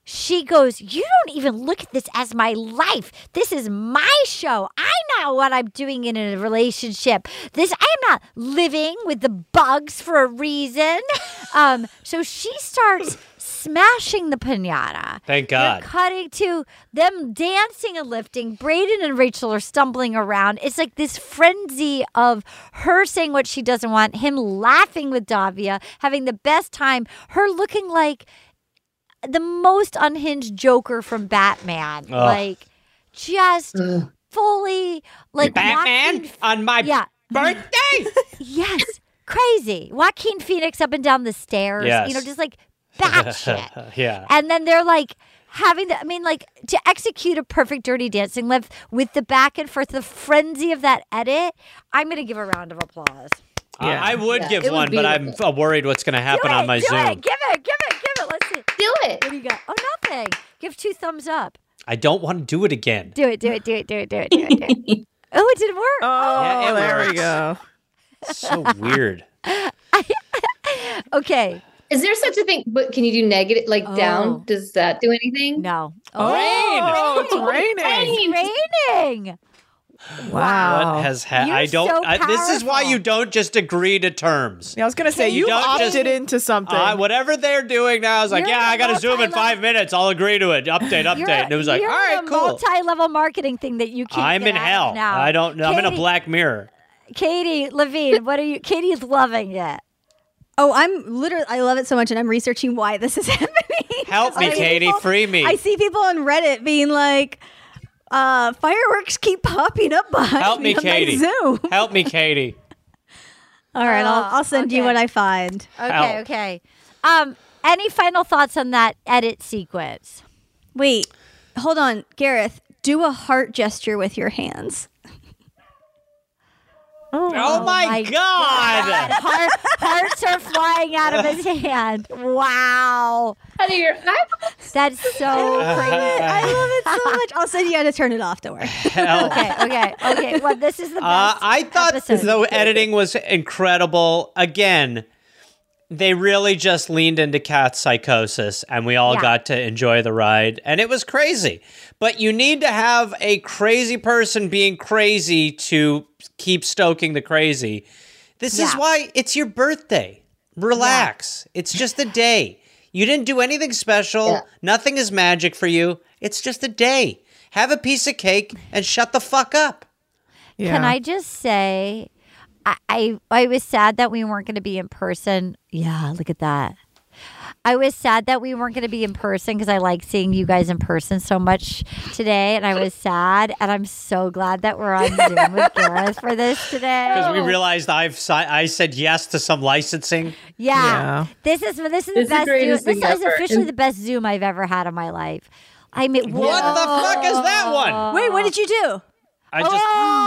she goes, you don't even look at this as my life. This is my show. I know what I'm doing in a relationship. This I am not living with the bugs for a reason. Um, so she starts smashing the piñata. Thank God. They're cutting to them dancing and lifting. Braden and Rachel are stumbling around. It's like this frenzy of her saying what she doesn't want, him laughing with Davia, having the best time, her looking like the most unhinged Joker from Batman. Ugh. Like, just Ugh. fully, like, Batman Joaquin- on my yeah. birthday. Yes. Crazy. Joaquin Phoenix up and down the stairs. Yes. You know, just like batshit. Yeah. And then they're like having the, I mean, like to execute a perfect Dirty Dancing lift with the back and forth, the frenzy of that edit. I'm going to give a round of applause. Uh, I would Yeah, give it was one, but I'm beautiful. uh, worried what's going to happen do it, on my do Zoom. It, give it, give it, give it. Let's see. Do it. What do you got? Oh, nothing. Give two thumbs up. I don't want to do it again. Do it, do it, do it, do it, do it, do it. Do it. Oh, it didn't work. Oh, Yeah, it there works. we go. So weird. Okay. Is there such a thing? But can you do negative, like Oh. down? Does that do anything? No. Oh, it's raining. It's raining. Wow. What has happened? You're I don't. so I, this is why powerful. you don't just agree to terms. Yeah, I was gonna say You you don't opted just- into something. Uh, whatever they're doing now is like, You're yeah, the I got to Zoom in multi-level- five minutes. I'll agree to it. Update, update. You're, and it was like, all you're right, in a cool. multi-level marketing thing that you can't. I'm get in out of hell. now. I don't. I'm in a Katie- Black Mirror. Katie Levine, what are you? Katie's loving it. Oh, I'm literally, I love it so much, and I'm researching why this is happening. Help me, I see Katie. people- Free me. I see people on Reddit being like, uh, fireworks keep popping up behind Help me, on my Katie. Zoom. Help me, Katie. All right, I'll, Oh, I'll send you okay. what I find. Okay, Help. okay. Um, any final thoughts on that edit sequence? Wait, hold on, Gareth. Do a heart gesture with your hands. Oh, my, my God. Heart, hearts are flying out of his hand. Wow, Out of your eyeballs. that's so crazy. I love it so much. I'll send you how to turn it off. Don't worry. Hell. Okay, okay, okay. Well, this is the Uh, best. I thought episode. the editing was incredible. Again, they really just leaned into Kat's psychosis, and we all Yeah. got to enjoy the ride, and it was crazy. But you need to have a crazy person being crazy to keep stoking the crazy. This is Yeah. why it's your birthday. Relax. It's just a day. You didn't do anything special. Yeah. Nothing is magic for you. It's just a day. Have a piece of cake and shut the fuck up. Yeah. Can I just say, I, I I was sad that we weren't going to be in person. Yeah, look at that. I was sad that we weren't going to be in person because I like seeing you guys in person so much today, and I was sad, and I'm so glad that we're on Zoom with Gareth for this today. Because we realized I've si- I said yes to some licensing. Yeah. Yeah. This is this is It's the the best Zoom. greatest This thing is ever. officially And- the best Zoom I've ever had in my life. I mean, What the fuck is that one? Wait, what did you do? I just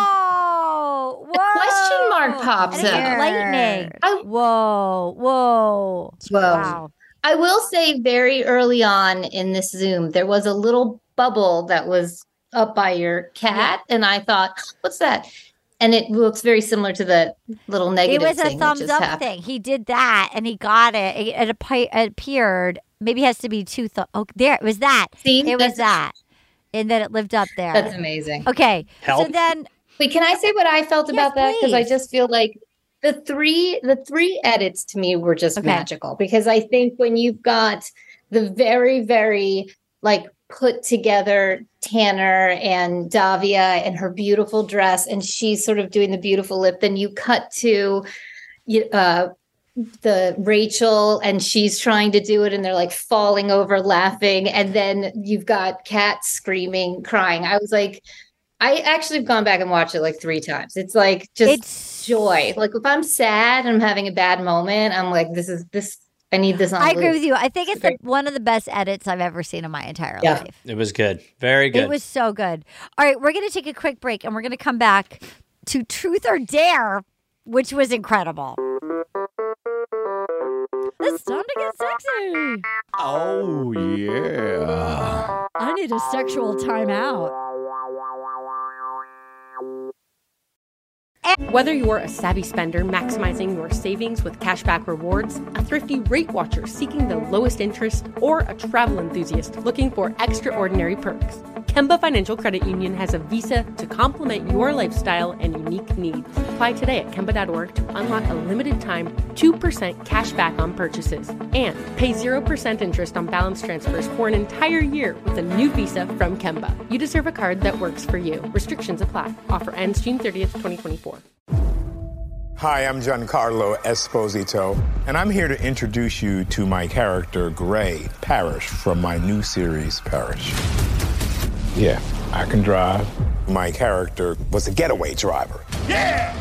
Whoa! Whoa! question mark pops And it's up. lightning. I- Whoa! Whoa! Whoa. Wow! I will say very early on in this Zoom, there was a little bubble that was up by your cat. And I thought, what's that? And it looks very similar to the little It negative was a thing that thumbs just up happened. thing. He did that, and he got it. It, it, appi- it appeared. Maybe it has to be two. Th- oh, there it was. That See? it was That's- that, and then it lived up there. That's amazing. Okay, Help. so then Wait, can I say what I felt Yes, about that? Because I please. just feel like the three the three edits to me were just Okay. magical. Because I think when you've got the very, very like put together Tanner and Davia and her beautiful dress, and she's sort of doing the beautiful lip, then you cut to you- uh the Rachel and she's trying to do it and they're like falling over laughing, and then you've got Kat screaming, crying. I was like, I actually have gone back and watched it like three times. It's like just it's joy. Like if I'm sad and I'm having a bad moment, I'm like, this is this. I need this on. I agree loop. with you. I think it's the, Great. one of the best edits I've ever seen in my entire Yeah. life. it was good. Very good. It was so good. All right, we're going to take a quick break and we're going to come back to Truth or Dare, which was incredible. It's time to get sexy. Oh, yeah. I need a sexual timeout. Whether you're a savvy spender maximizing your savings with cashback rewards, a thrifty rate watcher seeking the lowest interest, or a travel enthusiast looking for extraordinary perks, Kemba Financial Credit Union has a visa to complement your lifestyle and unique needs. Apply today at Kemba dot org to unlock a limited time two percent cash back on purchases and pay zero percent interest on balance transfers for an entire year with a new visa from Kemba. You deserve a card that works for you. Restrictions apply. Offer ends June thirtieth, twenty twenty-four. Hi, I'm Giancarlo Esposito, and I'm here to introduce you to my character, Gray Parrish, from my new series, Parrish. Yeah, I can drive. My character was a getaway driver. Yeah!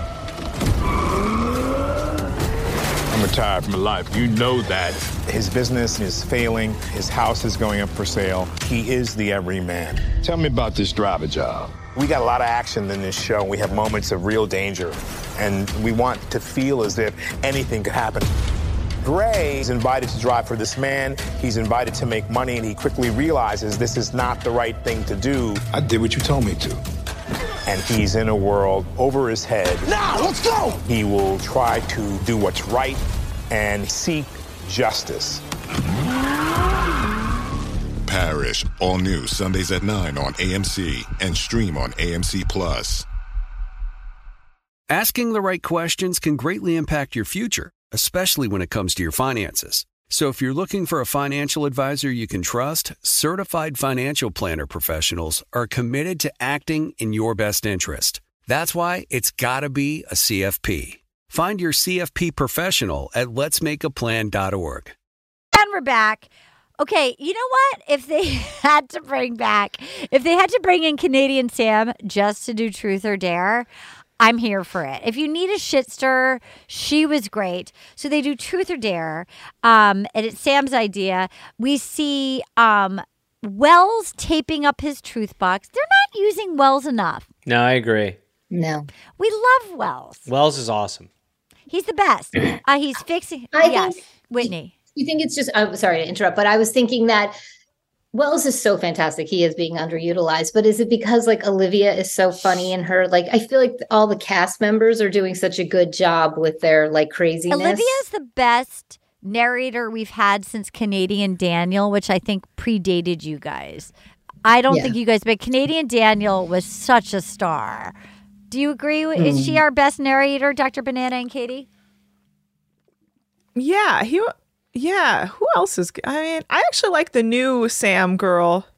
I'm retired from life. You know that. His business is failing. His house is going up for sale. He is the everyman. Tell me about this driver job. We got a lot of action in this show. We have moments of real danger, and we want to feel as if anything could happen. Gray is invited to drive for this man. He's invited to make money, and he quickly realizes this is not the right thing to do. I did what you told me to. And he's in a world over his head. Now, let's go! He will try to do what's right and seek justice. Parrish, all new Sundays at nine on A M C and stream on A M C Plus. Asking the right questions can greatly impact your future, especially when it comes to your finances. So if you're looking for a financial advisor you can trust, certified financial planner professionals are committed to acting in your best interest. That's why it's got to be a C F P. Find your C F P professional at lets make a plan dot org. And we're back. Okay, you know what? If they had to bring back, if they had to bring in Canadian Sam just to do Truth or Dare, I'm here for it. If you need a shit stir, she was great. So they do Truth or Dare, um, and it's Sam's idea. We see um, Wells taping up his truth box. They're not using Wells enough. No, I agree. No. We love Wells. Wells is awesome. He's the best. Uh, he's fixing. I yes, think, Whitney. You think it's just, I'm sorry to interrupt, but I was thinking that Wells is so fantastic. He is being underutilized, but is it because like Olivia is so funny and her, like, I feel like all the cast members are doing such a good job with their like craziness. Olivia's the best narrator we've had since Canadian Daniel, which I think predated you guys. I don't Yeah. think you guys, but Canadian Daniel was such a star. Do you agree? Mm. Is she our best narrator, Doctor Banana and Katie? Yeah, he. Yeah, who else is? I mean, I actually like the new Sam girl,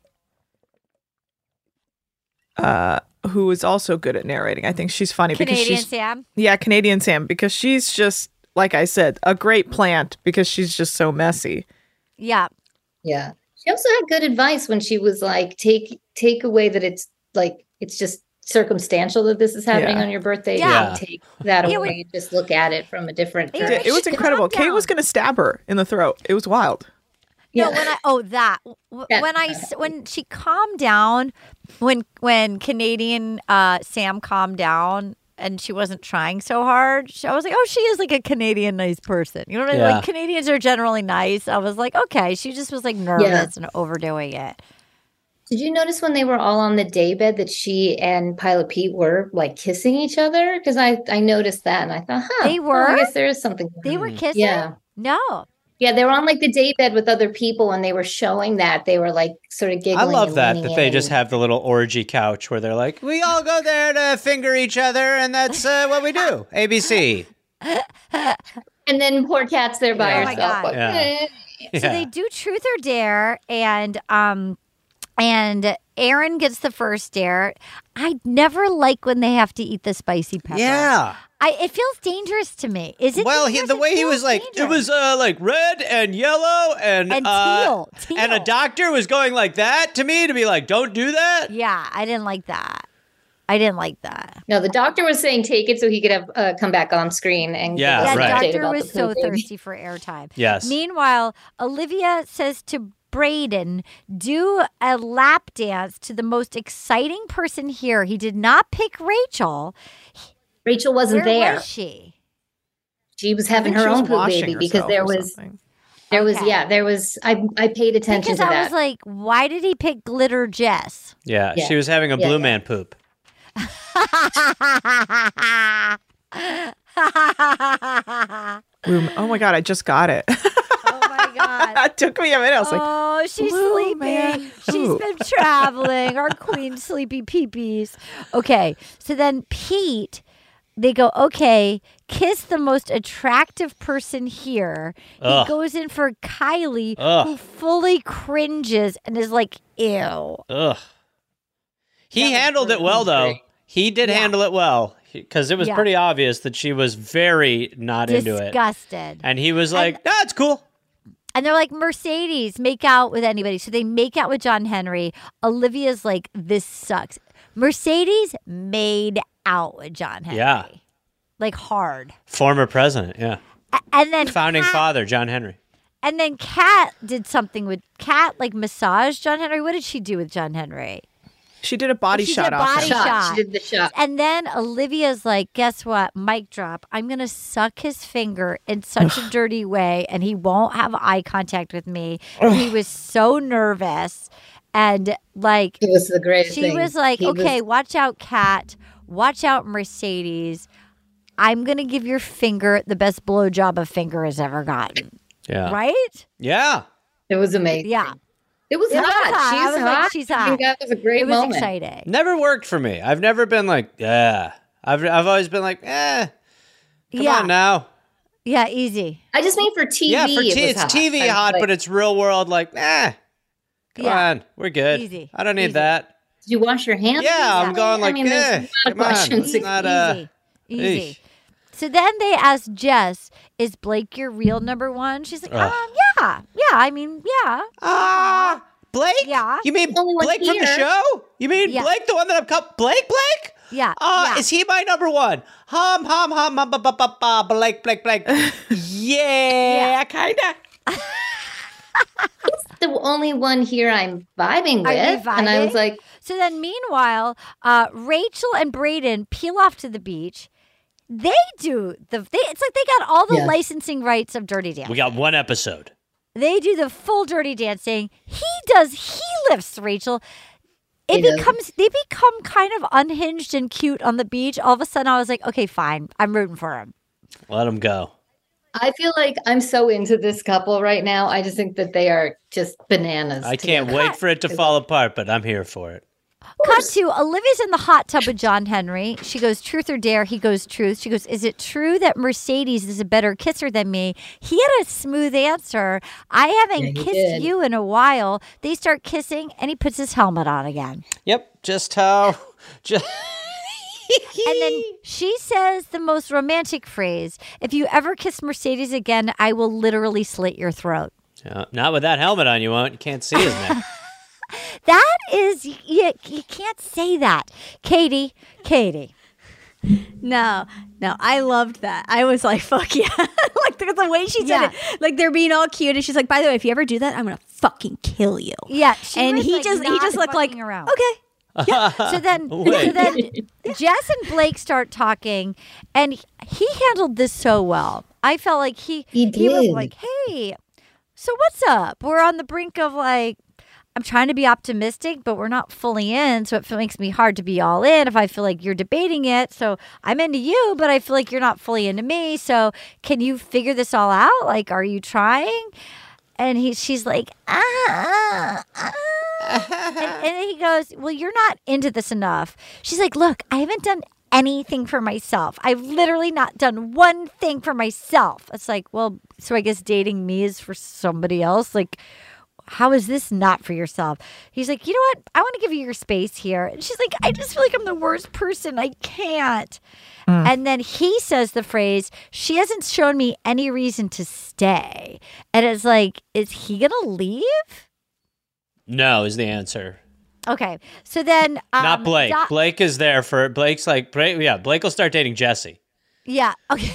uh, who is also good at narrating. I think she's funny because Canadian she's Sam? Yeah, Canadian Sam, because she's just like I said, a great plant because she's just so messy. Yeah. Yeah. She also had good advice when she was like, take take away that it's like it's just circumstantial that this is happening Yeah. on your birthday. Yeah. You take that Yeah, away we- and just look at it from a different Yeah, It, direction. it was incredible. Calm Kate was down. going to stab her in the throat. It was wild. No, Yeah. when I oh that W- Yeah. when I s- when she calmed down, when when Canadian uh, Sam calmed down and she wasn't trying so hard, she, I was like, oh, she is like a Canadian nice person. You know what I mean? Yeah. Like Canadians are generally nice. I was like, okay, she just was like nervous and overdoing it. Did you notice when they were all on the daybed that she and Pilot Pete were like kissing each other? Because I, I noticed that and I thought, huh, They oh, were? I guess there is something. They were kissing. Yeah. No. Yeah, they were on like the daybed with other people and they were showing that. They were like sort of giggling. I love and that, leaning that they in. just have the little orgy couch where they're like, we all go there to finger each other, and that's uh, what we do. A B C. And then poor Kat's there by Yeah. Oh my herself. God. like, Yeah. eh. So Yeah. they do Truth or Dare, and um, and Aaron gets the first dare. I never like when they have to eat the spicy pepper. Yeah. I it feels dangerous to me. Is it? Well, he, dangerous? the It way he feels was like, it dangerous. was uh, like red and yellow and And uh, teal, teal. and a doctor was going like that to me to be like, don't do that. Yeah, I didn't like that. I didn't like that. No, the doctor was saying take it so he could have uh, come back on screen and Yeah, give us Yeah, an right. update doctor about was the so poop baby. thirsty for airtime. Yes. Meanwhile, Olivia says to Braden, do a lap dance to the most exciting person here. He did not pick Rachel. Rachel wasn't Where there. was she? She was I having think her she was own poop washing baby because herself there or was something. there was Okay. yeah there was I I paid attention Because to I that. was like, why did he pick Glitter Jess? Yeah, Yeah. she was having a Yeah, blue yeah. man poop. Room- oh my God, I just got it. Oh my God. It took me a minute. I was like, oh, she's Blue sleeping. Man She's Who? been traveling. Our queen sleepy peepees. Okay, so then Pete, they go, okay, kiss the most attractive person here. Ugh. He goes in for Kylie, Ugh. who fully cringes and is like, ew. Ugh. He handled it well, though. He did Yeah. handle it well because it was Yeah. pretty obvious that she was very not into it. Disgusted. And he was like, "No, it's cool." And they're like, Mercedes, make out with anybody. So they make out with John Henry. Olivia's like, this sucks. Mercedes made out with John Henry. Yeah. Like hard. Former president, yeah. A- And then Founding Kat, father, John Henry. And then Kat did something with Kat, like massage John Henry. What did she do with John Henry? she did a body She shot did a off body him. Shot. shot. She did the shot. And then Olivia's like, guess what? Mic drop. I'm going to suck his finger in such a dirty way, and he won't have eye contact with me. He was so nervous. And like, It was the greatest she thing. was like, He okay, was- watch out, Kat. Watch out, Mercedes. I'm going to give your finger the best blowjob a finger has ever gotten. Yeah. Right? Yeah. It was amazing. Yeah. It was It was hot. hot. I She's was like, hot. she's I hot. think that was a great It was moment. exciting. Never worked for me. I've never been like, yeah. I've I've always been like, eh. Come Yeah. on now. Yeah, easy. I just mean for T V. Yeah, for it T- was it's hot. T V I was hot, like, but it's real world like, eh. Come Yeah. on, we're good. Easy. I don't need Easy. that. Did you wash your hands? Yeah, I'm recently? going like, I mean, there's eh, a lot of come on. questions. It's not uh, Easy. Easy. eesh. So then they asked Jess, is Blake your real number one? She's like, Ugh. um, yeah. Yeah, I mean, yeah. Ah, Blake? Yeah. You mean Only one Blake from the here. show? You mean Yeah. Blake, the one that I'm called Blake? Blake? Yeah. Uh, yeah. Is he my number one? Hum, hum, hum, hum, ba, ba, ba, ba, Blake, Blake, Blake. yeah, kinda. The only one here I'm vibing Are you with, and I was vibing? like, So then, meanwhile, uh, Rachel and Braden peel off to the beach. They do the. They, it's like they got all the Yeah. licensing rights of Dirty Dancing. We got one episode. They do the full Dirty Dancing. He does. He lifts Rachel. It He does. becomes. They become kind of unhinged and cute on the beach. All of a sudden, I was like, okay, fine. I'm rooting for him. Let him go. I feel like I'm so into this couple right now. I just think that they are just bananas. I can't together. wait for it to fall apart, but I'm here for it. Cut to Olivia's in the hot tub with John Henry. She goes, truth or dare? He goes, truth. She goes, is it true that Mercedes is a better kisser than me? He had a smooth answer. I haven't Yeah, he kissed did. you in a while. They start kissing, and he puts his helmet on again. Yep, just how. Just. And then she says the most romantic phrase, if you ever kiss Mercedes again, I will literally slit your throat. Yeah, not with that helmet on, you won't. You can't see his neck. That is, you, you can't say that. Katie, Katie. No, no, I loved that. I was like, fuck yeah. Like the, the way she said Yeah. it. Like they're being all cute. And she's like, by the way, if you ever do that, I'm going to fucking kill you. Yeah, she and was, he like, just, he not just looked like, fucking around. okay. So then, so Wait. then Jess and Blake start talking, and he handled this so well. I felt like he He was did. like, "Hey, so what's up? We're on the brink of like, I'm trying to be optimistic, but we're not fully in. So it makes me hard to be all in if I feel like you're debating it. So I'm into you, but I feel like you're not fully into me. So can you figure this all out? Like, are you trying?" And he, she's like, ah, ah, ah. and, and then he goes, well, you're not into this enough. She's like, look, I haven't done anything for myself. I've literally not done one thing for myself. It's like, well, so I guess dating me is for somebody else. Like, how is this not for yourself? He's like, you know what? I want to give you your space here. And she's like, I just feel like I'm the worst person. I can't. And then he says the phrase, she hasn't shown me any reason to stay. And it's like, is he going to leave? No, is the answer. Okay. So then. Um, Not Blake. Do- Blake is there for Blake's like, Blake, yeah, Blake will start dating Jesse. Yeah. Okay.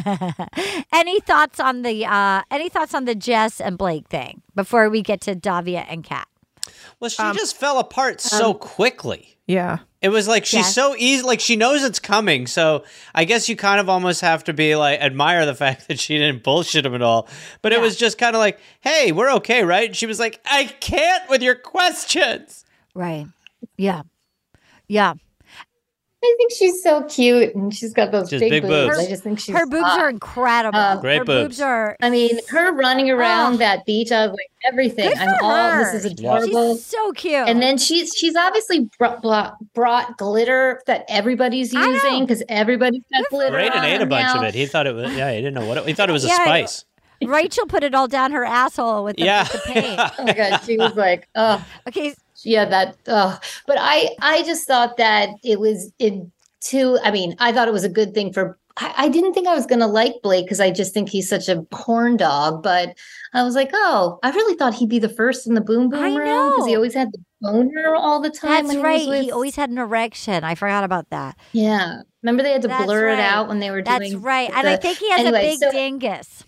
Any thoughts on the uh, any thoughts on the Jess and Blake thing before we get to Davia and Kat? Well, she just fell apart so quickly. Yeah. It was like she's Yes. so easy, like she knows it's coming. So I guess you kind of almost have to be like, admire the fact that she didn't bullshit him at all. But it Yeah. was just kind of like, hey, we're okay, right? And she was like, I can't with your questions. Right. Yeah. Yeah. I think she's so cute, and she's got those Just big, big boobs. boobs. I just think she's Her boobs hot. are incredible. Um, Great her boobs. boobs are. I mean, her running around Oh. that beach, I was like, everything. Good I'm for all, her. this is Yeah. adorable. She's so cute. And then she's she's obviously brought, brought, brought glitter that everybody's I know. using because everybody's got Good for glitter. Brayden on ate a her bunch now. of it. He thought it was, yeah, he didn't know what it, he thought it was a Yeah, spice. Rachel put it all down her asshole with the, Yeah. with the paint. Oh my god, she was like, oh, Okay, yeah, that. Oh, but I I just thought that it was it too. I mean, I thought it was a good thing for. I, I didn't think I was going to like Blake because I just think he's such a horn dog. But I was like, oh, I really thought he'd be the first in the boom boom I room because he know. always had the boner all the time. that's when right. He, was with, He always had an erection. I forgot about that. yeah. Remember they had to That's blur right. it out when they were That's doing. right. And I the- think he has Anyway, a big so- dingus.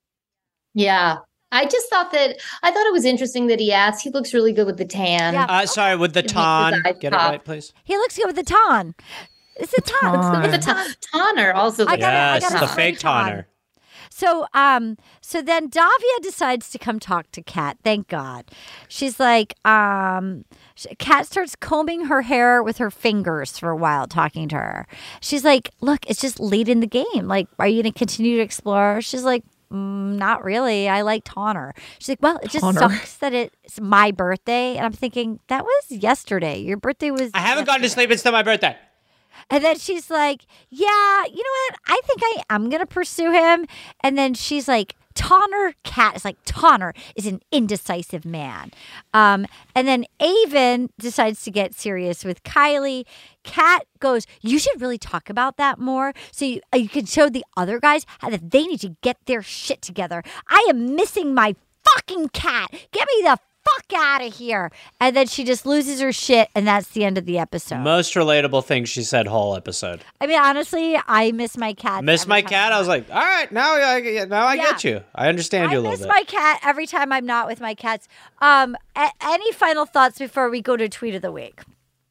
Yeah. I just thought that I thought it was interesting that he asked. He looks really good with the tan. Yeah. Uh, sorry, with the It makes his ton. eyes Get it pop. right, please. He looks good with the ton. It's a ton. With the ta- Tanner also. I looks gotta- I Yes, gotta the say fake Ton. toner. So, um, so then Davia decides to come talk to Kat. Thank God. She's like, um, sh- Kat starts combing her hair with her fingers for a while, talking to her. She's like, "Look, it's just late in the game. Like, are you going to continue to explore?" She's like, mm, "Not really. I like Tonner." She's like, "Well, it just Tonner. sucks that it's my birthday." And I'm thinking, that was yesterday. Your birthday was. I haven't gone to yesterday. sleep. It's still my birthday. And then she's like, yeah, you know what? I think I am going to pursue him. And then she's like, Tonner Kat is like, Tonner is an indecisive man. Um, and then Avon decides to get serious with Kylie. Kat goes, you should really talk about that more. So you, uh, you can show the other guys how that they need to get their shit together. I am missing my fucking cat. Get me the fuck out of here. And then she just loses her shit. And that's the end of the episode. Most relatable thing she said whole episode. I mean, honestly, I miss my cat. Miss every my time cat. I'm I was not- like, all right, now I now I Yeah. get you. I understand you I a little miss bit. my cat every time I'm not with my cats. Um, a- any final thoughts before we go to tweet of the week?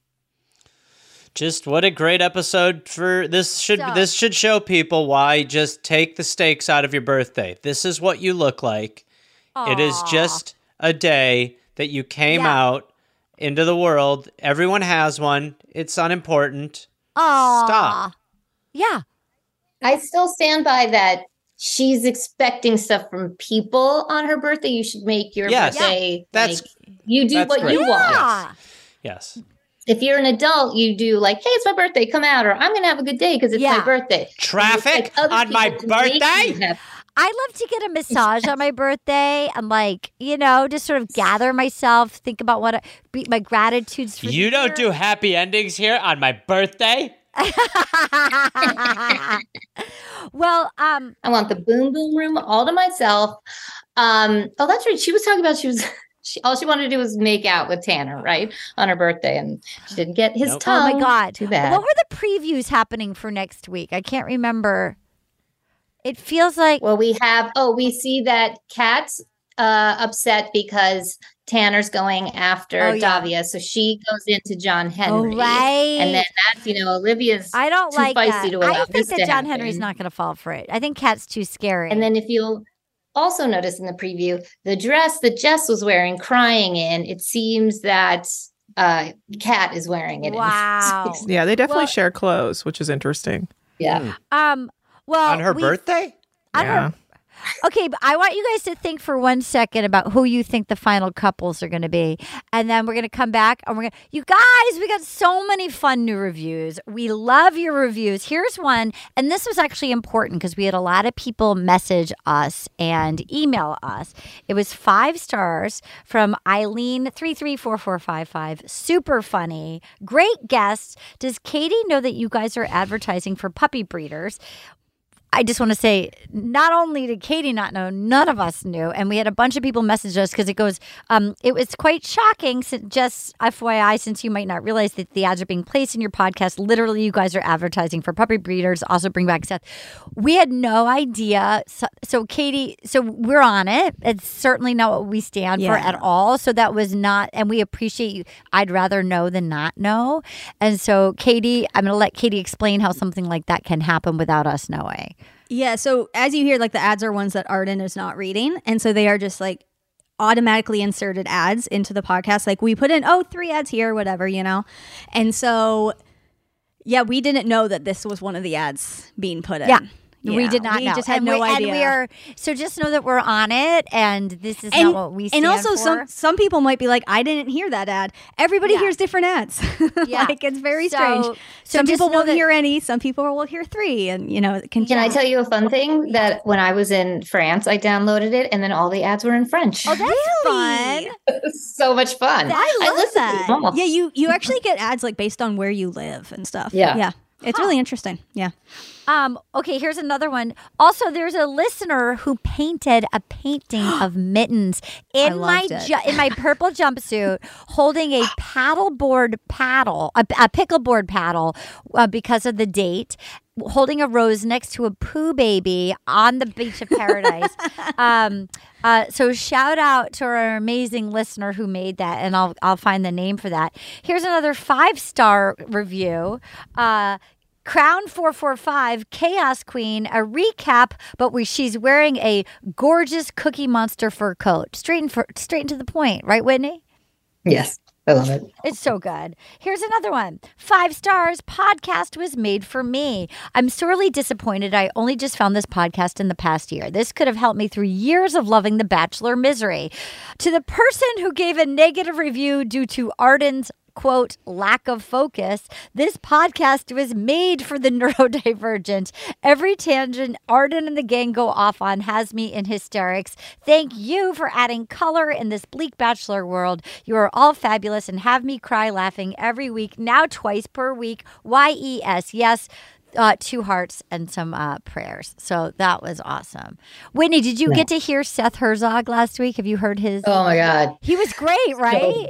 Just what a great episode for this should So- this should show people why just take the stakes out of your birthday. This is what you look like. It is Aw. just a day that you came Yeah. out into the world. Everyone has one. It's unimportant. Aw. Stop. Yeah. I still stand by that. She's expecting stuff from people on her birthday. You should make your Yes. birthday. That's- like, you do that's what great. you want. Yeah. Yes. If you're an adult, you do like, hey, it's my birthday, come out, or I'm gonna have a good day because it's Yeah. my birthday. Traffic And you expect other on my people to make you birthday? happy. I love to get a massage on my birthday and, like, you know, just sort of gather myself, think about what I, be, my gratitudes for You the don't year. do happy endings here on my birthday? Well, um, I want the boom boom room all to myself. Um, oh, that's right. She was talking about she was she, all she wanted to do was make out with Tanner, right, on her birthday, and she didn't get his Nope. tongue. oh my God. too bad. What were the previews happening for next week? I can't remember. It feels like Well, we have. Oh, we see that Kat's uh, upset because Tanner's going after Oh, yeah. Davia, so she goes into John Henry. Oh, right. And then that's, you know, Olivia's I don't too like feisty that. to I allow don't this think to that John Henry's happen. not going to fall for it. I think Kat's too scary. And then if you'll also notice in the preview, the dress that Jess was wearing, crying in, it seems that uh Kat is wearing it. in. Wow. Yeah, they definitely Well- share clothes, which is interesting. Yeah. um, well, on her we- birthday? on yeah. her- Okay, but I want you guys to think for one second about who you think the final couples are going to be. And then we're going to come back and we're going to, you guys, we got so many fun new reviews. We love your reviews. Here's one. And this was actually important because we had a lot of people message us and email us. It was five stars from Eileen three three four four five five. Super funny. Great guests. Does Katie know that you guys are advertising for puppy breeders? I just want to say, not only did Katie not know, none of us knew. And we had a bunch of people message us because it goes, um, it was quite shocking. Since, just F Y I, since you might not realize that the ads are being placed in your podcast, literally you guys are advertising for puppy breeders. Also bring back Seth. We had no idea. So, so Katie, so we're on it. It's certainly not what we stand for Yeah. at all. So that was not, and we appreciate you. I'd rather know than not know. And so Katie, I'm going to let Katie explain how something like that can happen without us knowing. Yeah, so as you hear, like the ads are ones that Arden is not reading. And so they are just like automatically inserted ads into the podcast. Like we put in, oh, three ads here, whatever, you know? And so Yeah, we didn't know that this was one of the ads being put in. Yeah. We Yeah, did not we know. just had and no we, idea. And we are so just know that we're on it, and this is and, not what we stand and also for. some some people might be like, I didn't hear that ad. Everybody Yeah. hears different ads. Yeah. Like it's very So- strange. so some just people know won't that- hear any. Some people will hear three, and you know, it can. Can I tell you a fun thing? That when I was in France, I downloaded it, and then all the ads were in French. Oh, that's fun. It was so much fun. I love listened to that. them all. Yeah, you you actually get ads like based on where you live and stuff. Yeah. yeah. It's really interesting. Yeah. Um, okay, here's another one. Also, there's a listener who painted a painting of Mittens in I my loved it. ju- in my purple jumpsuit, holding a paddleboard paddle, a, a pickleboard paddle, uh, because of the date. Holding a rose next to a poo baby on the beach of paradise. um, uh, so shout out to our amazing listener who made that, and I'll I'll find the name for that. Here's another five star review. Uh, Crown four four five, Chaos Queen, a recap, but we, she's wearing a gorgeous Cookie Monster fur coat. Straight and, for, straight and to the point, right, Whitney? Yes, I love it. It's so good. Here's another one. Five stars. Podcast was made for me. I'm sorely disappointed. I only just found this podcast in the past year. This could have helped me through years of loving The Bachelor misery. To the person who gave a negative review due to Arden's quote, lack of focus, this podcast was made for the neurodivergent. Every tangent Arden and the gang go off on has me in hysterics. Thank you for adding color in this bleak Bachelor world. You are all fabulous and have me cry laughing every week, now twice per week. Y E S, yes. Uh, two hearts and some uh, prayers. So that was awesome. Whitney, did you Yeah. get to hear Seth Herzog last week? Have you heard his? Oh my God. He was great, right?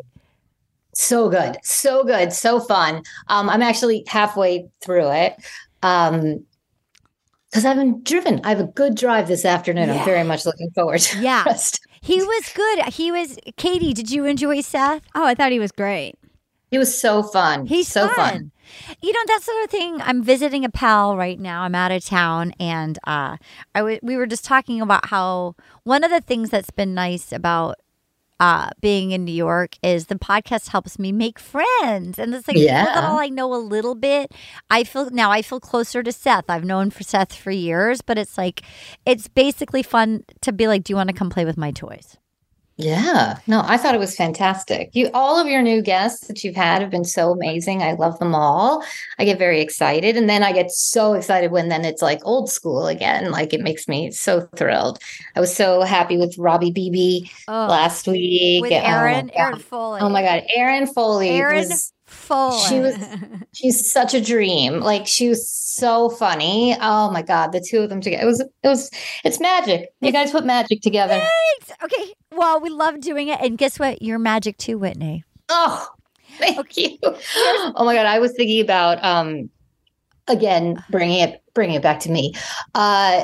So good. So good. So fun. Um, I'm actually halfway through it. Um, because I've been driven. I have a good drive this afternoon. Yeah. I'm very much looking forward to Yeah. the rest. He was good. He was. Katie, did you enjoy Seth? Oh, I thought he was great. It was so fun. He's so fun. fun. You know, that's the other thing. I'm visiting a pal right now. I'm out of town, and uh, I w- we were just talking about how one of the things that's been nice about uh, being in New York is the podcast helps me make friends, and it's like people that Yeah. all I know a little bit. I feel now I feel closer to Seth. I've known for Seth for years, but it's like it's basically fun to be like, do you want to come play with my toys? Yeah. No, I thought it was fantastic. You, all of your new guests that you've had have been so amazing. I love them all. I get very excited. And then I get so excited when then it's like old school again. Like it makes me so thrilled. I was so happy with Robbie Beebe Oh, last week. with Oh, my Aaron, God. Aaron Foley. Oh my God. Aaron Foley. Aaron was, Foley. she was, she's such a dream. Like she was so funny. Oh my God. The two of them together. It was, it was, it's magic. You guys put magic together. Thanks. Okay. Well, we love doing it. And guess what? You're magic too, Whitney. Oh, thank you. Oh my God. I was thinking about, um, again, bringing it, bringing it back to me. Uh,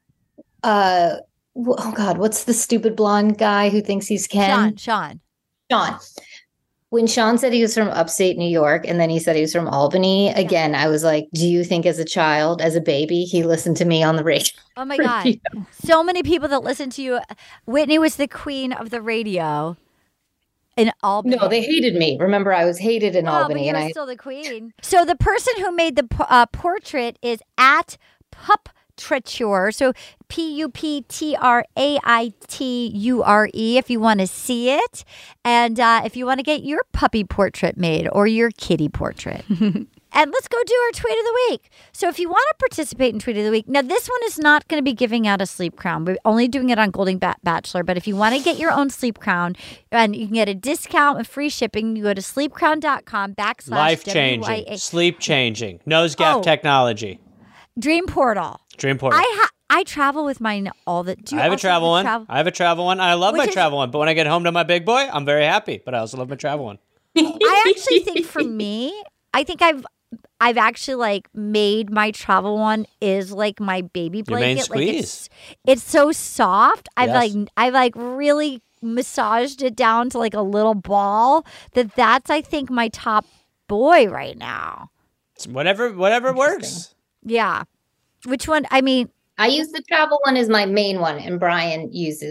uh, wh- oh God, what's the stupid blonde guy who thinks he's Ken? Sean, Sean. Sean. When Sean said he was from upstate New York and then he said he was from Albany, again, I was like, do you think as a child, as a baby, he listened to me on the radio? Oh my God. So many people that listen to you. Whitney was the queen of the radio in Albany. No, they hated me. Remember, I was hated in Oh, Albany. but you and were I still the queen. So the person who made the p- uh, portrait is at Pup Trature. So P U P T R A I T U R E if you want to see it. And uh, if you want to get your puppy portrait made or your kitty portrait. And let's go do our tweet of the week. So if you want to participate in tweet of the week, now this one is not going to be giving out a sleep crown. We're only doing it on Golden Bat Bachelor. But if you want to get your own sleep crown and you can get a discount and free shipping, you go to sleepcrown.com backslash Life W Y A. changing, sleep changing, nose gap Oh. technology, Dream Portal. Dream Portal. I ha- I travel with mine all the. Do you I have a also travel one. travel? I have a travel one. I love Which my is- travel one. But when I get home to my big boy, I'm very happy. But I also love my travel one. I actually think for me, I think I've I've actually like made my travel one is like my baby Your main blanket. Like it's squeeze. it's so soft. I've Yes. like I've like really massaged it down to like a little ball. That that's I think my top boy right now. It's whatever, whatever works. Yeah. Which one? I mean, I use the travel one as my main one, and Brian uses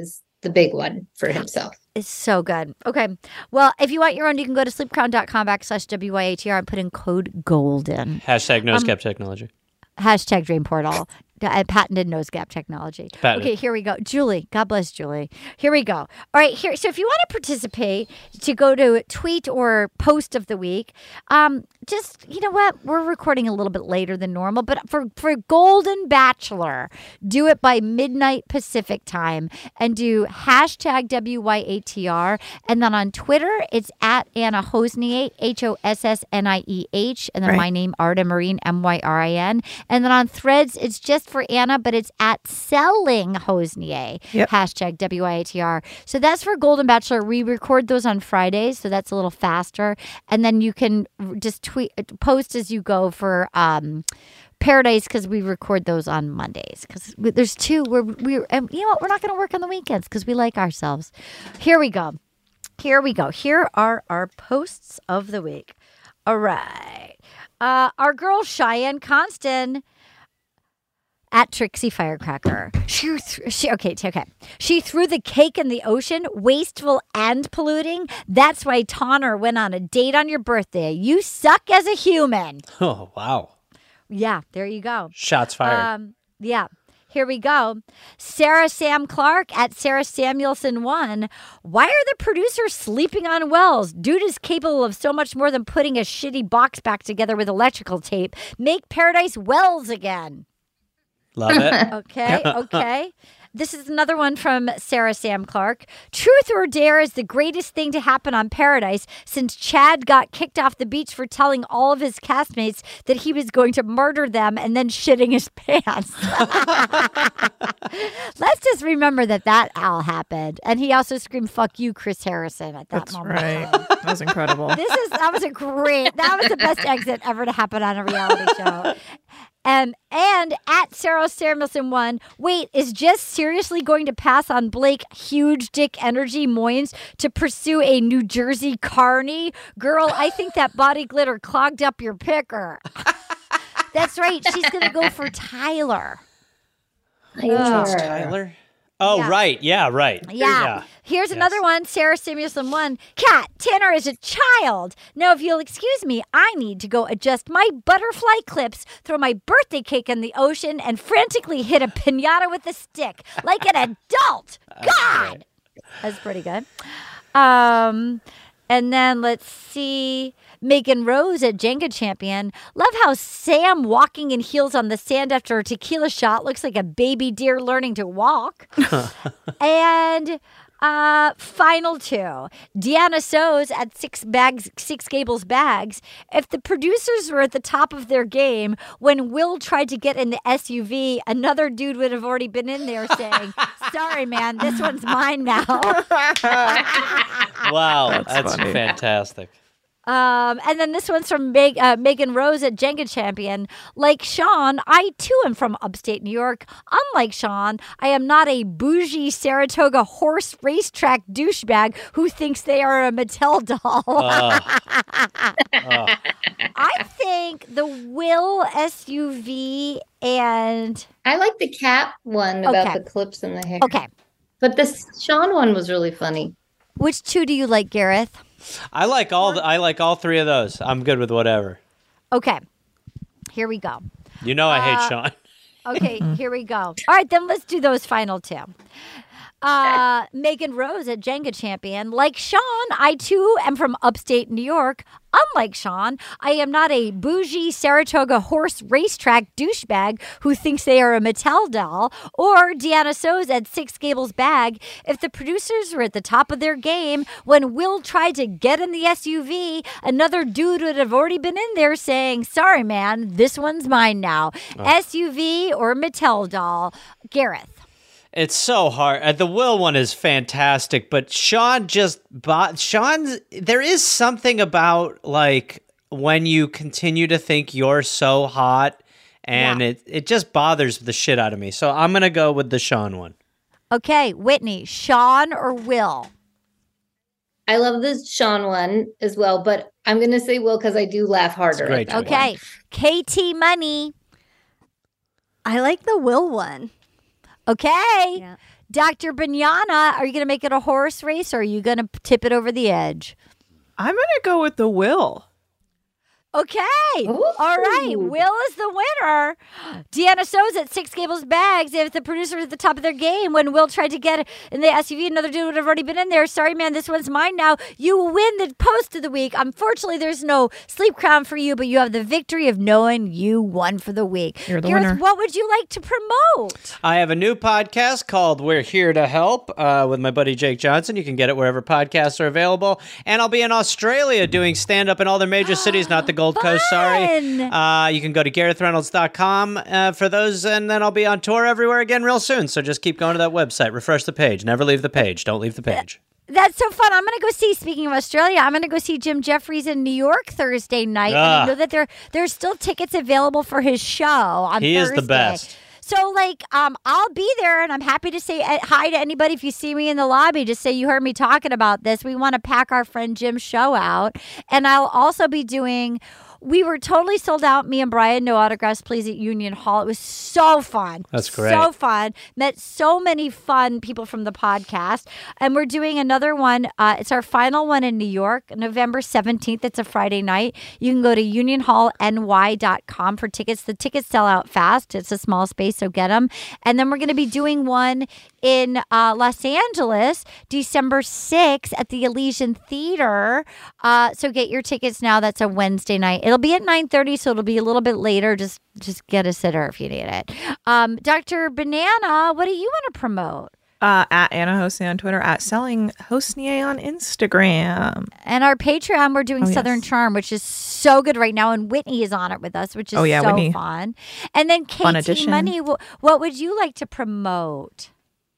the big one for himself. It's so good. Okay. Well, if you want your own, you can go to sleepcrown.com backslash W-Y-A-T-R and put in code GOLDEN. Hashtag nose Um, gap technology. Hashtag Dream Portal. Uh, patented nose gap technology. Patented. Okay, here we go. Julie, God bless Julie. Here we go. All right, here. So if you want to participate, to go to tweet or post of the week, um, just, you know what? We're recording a little bit later than normal, but for, for Golden Bachelor, do it by midnight Pacific time and do hashtag W Y A T R. And then on Twitter, it's at Anna Hosnier, H O S S N I E H. And then Right. my name, Arda Marine, M Y R I N. And then on Threads, it's just for Anna, but it's at Selling Hosnier. Yep. Hashtag W Y A T R. So that's for Golden Bachelor. We record those on Fridays, so that's a little faster. And then you can just tweet, post as you go for um, Paradise, because we record those on Mondays. Because there's two. We're, we're, and you know what? We're not going to work on the weekends because we like ourselves. Here we go. Here we go. Here are our posts of the week. All right. Uh, our girl Cheyenne Constant at Trixie Firecracker. She, th- she okay, t- okay. She threw the cake in the ocean, wasteful and polluting. That's why Tonner went on a date on your birthday. You suck as a human. Oh, wow. Yeah, there you go. Shots fired. Um, yeah. Here we go. Sarah Sam Clark at Sarah Samuelson one. Why are the producers sleeping on Wells? Dude is capable of so much more than putting a shitty box back together with electrical tape. Make Paradise Wells again. Love it. Okay, okay. This is another one from Sarah Sam Clark. Truth or dare is the greatest thing to happen on Paradise since Chad got kicked off the beach for telling all of his castmates that he was going to murder them and then shitting his pants. Let's just remember that that all happened. And he also screamed, "Fuck you, Chris Harrison," at that That's moment. right. That was incredible. This is that was a great, that was the best exit ever to happen on a reality show. Um, and at Sarah Samuelson one, wait, is Jess seriously going to pass on Blake huge dick energy Moynes to pursue a New Jersey carny? Girl, I think that body glitter clogged up your picker. That's right. She's going to go for Tyler. Tyler. Tyler? Oh, Yeah. right. Yeah, right. Yeah. Here's another one. Sarah Samuelson one. Kat, Tanner is a child. Now, if you'll excuse me, I need to go adjust my butterfly clips, throw my birthday cake in the ocean, and frantically hit a piñata with a stick like an adult. God. That's pretty good. Um, and then let's see. Megan Rose at Jenga Champion. Love how Sam walking in heels on the sand after a tequila shot looks like a baby deer learning to walk. And uh, final two. Deanna Sows at Six Bags, Six Gables Bags. If the producers were at the top of their game, when Will tried to get in the S U V, another dude would have already been in there saying, "Sorry, man, this one's mine now." Wow. That's That's, funny. fantastic. Um, and then this one's from Meg, uh, Megan Rose at Jenga Champion. Like Sean, I too am from upstate New York. Unlike Sean, I am not a bougie Saratoga horse racetrack douchebag who thinks they are a Mattel doll. Oh. Oh. I think the Will S U V and I like the cat one about Okay. the clips in the hair. okay, But this Sean one was really funny. which two do you like, Gareth? I like all the, I like all three of those. I'm good with whatever. Okay, here we go. You know I hate Uh, Sean. Okay, here we go. All right, then let's do those final two. Uh, Megan Rose at Jenga Champion. Like Sean, I too am from upstate New York. Unlike Sean, I am not a bougie Saratoga horse racetrack douchebag who thinks they are a Mattel doll. Or Deanna Sows at Six Gables Bag. If the producers were at the top of their game, when Will tried to get in the S U V, another dude would have already been in there saying, "Sorry, man, this one's mine now." S U V or Mattel doll. Gareth. It's so hard. Uh, the Will one is fantastic, but Sean just bought Sean's. There is something about like when you continue to think you're so hot, and Yeah. it it just bothers the shit out of me. So I'm gonna go with the Sean one. Okay, Whitney, Sean or Will? I love the Sean one as well, but I'm going to say Will because I do laugh harder. at great that Okay, one. K T Money. I like the Will one. Okay, Yeah. Doctor Banana, are you going to make it a horse race or are you going to tip it over the edge? I'm going to go with the Will. Okay. Ooh. All right. Will is the winner. Deanna So's at Six Gables Bags. If the producers at the top of their game when Will tried to get in the S U V, another dude would have already been in there. Sorry, man. This one's mine now. You win the post of the week. Unfortunately, there's no sleep crown for you, but you have the victory of knowing you won for the week. You're the Gareth, winner. what would you like to promote? I have a new podcast called We're Here to Help uh, with my buddy Jake Johnson. You can get it wherever podcasts are available. And I'll be in Australia doing stand-up in all their major cities, not the Gold Coast, sorry. Uh, you can go to gareth reynolds dot com uh, for those, and then I'll be on tour everywhere again real soon. So just keep going to that website. Refresh the page. Never leave the page. Don't leave the page. That's so fun. I'm going to go see, speaking of Australia, I'm going to go see Jim Jeffries in New York Thursday night. And I Ah. know that there there's still tickets available for his show on He Thursday. is the best. So, like, um, I'll be there, and I'm happy to say uh, hi to anybody. If you see me in the lobby, just say you heard me talking about this. We want to pack our friend Jim's show out. And I'll also be doing... We were totally sold out, me and Brian, no autographs, please, at Union Hall. It was so fun. That's great. So fun. Met so many fun people from the podcast. And we're doing another one. Uh, it's our final one in New York, November seventeenth. It's a Friday night. You can go to union hall n y dot com for tickets. The tickets sell out fast. It's a small space, so get them. And then we're going to be doing one in uh, Los Angeles, December sixth at the Elysian Theater. Uh, so get your tickets now. That's a Wednesday night. It'll be at nine thirty, so it'll be a little bit later. Just just get a sitter if you need it. Um, Doctor Banana, what do you want to promote? Uh, at Anna Hosnier on Twitter, at Selling Hosnier on Instagram. And our Patreon, we're doing Oh, Southern yes. Charm, which is so good right now. And Whitney is on it with us, which is Oh, yeah, so Whitney. fun. And then Fun Katie addition. Money, wh- what would you like to promote?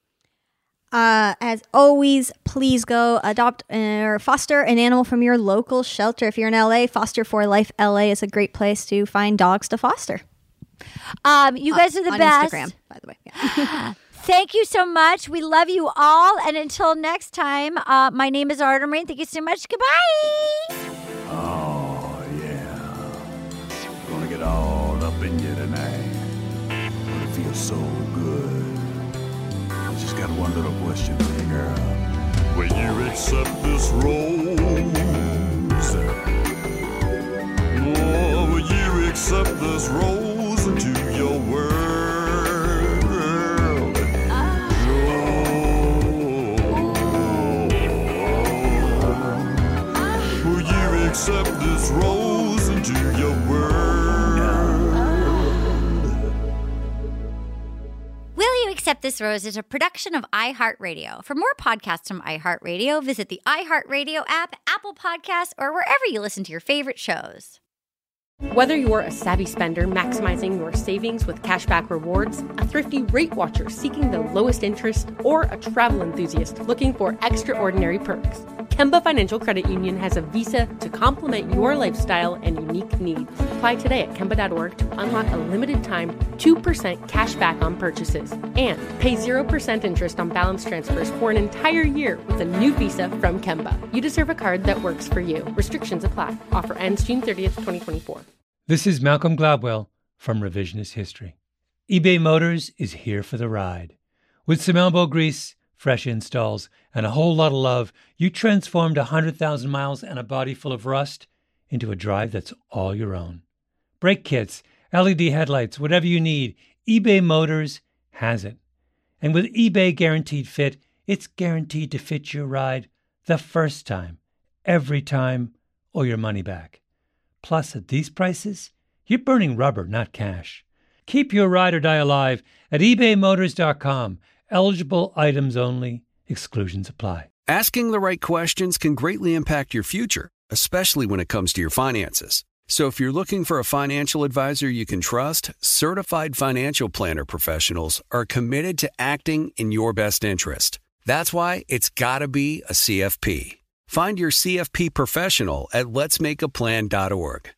Uh, as always, please go adopt or foster an animal from your local shelter. If you're in L A, Foster for Life L A is a great place to find dogs to foster. Um, you guys are the on best. Instagram, by the way. Yeah. Thank you so much. We love you all. And until next time, uh, my name is Arden Rain. Thank you so much. Goodbye. Oh, yeah. Gonna get all up in you tonight. Gonna feel so good. I just got one little question for you, girl. Will you accept this rose? Oh, will you accept this rose into your world? Will you accept this rose into your world? Will You Accept This Rose is a production of iHeartRadio. For more podcasts from iHeartRadio, visit the iHeartRadio app, Apple Podcasts, or wherever you listen to your favorite shows. Whether you're a savvy spender maximizing your savings with cashback rewards, a thrifty rate watcher seeking the lowest interest, or a travel enthusiast looking for extraordinary perks, Kemba Financial Credit Union has a visa to complement your lifestyle and unique needs. Apply today at Kemba dot org to unlock a limited time two percent cash back on purchases and pay zero percent interest on balance transfers for an entire year with a new visa from Kemba. You deserve a card that works for you. Restrictions apply. Offer ends June thirtieth, twenty twenty-four. This is Malcolm Gladwell from Revisionist History. eBay Motors is here for the ride. With some elbow grease, fresh installs, and a whole lot of love, you transformed one hundred thousand miles and a body full of rust into a drive that's all your own. Brake kits, L E D headlights, whatever you need, eBay Motors has it. And with eBay Guaranteed Fit, it's guaranteed to fit your ride the first time, every time, or your money back. Plus, at these prices, you're burning rubber, not cash. Keep your ride or die alive at ebay motors dot com. Eligible items only. Exclusions apply. Asking the right questions can greatly impact your future, especially when it comes to your finances. So if you're looking for a financial advisor you can trust, certified financial planner professionals are committed to acting in your best interest. That's why it's got to be a C F P. Find your C F P professional at lets make a plan dot org.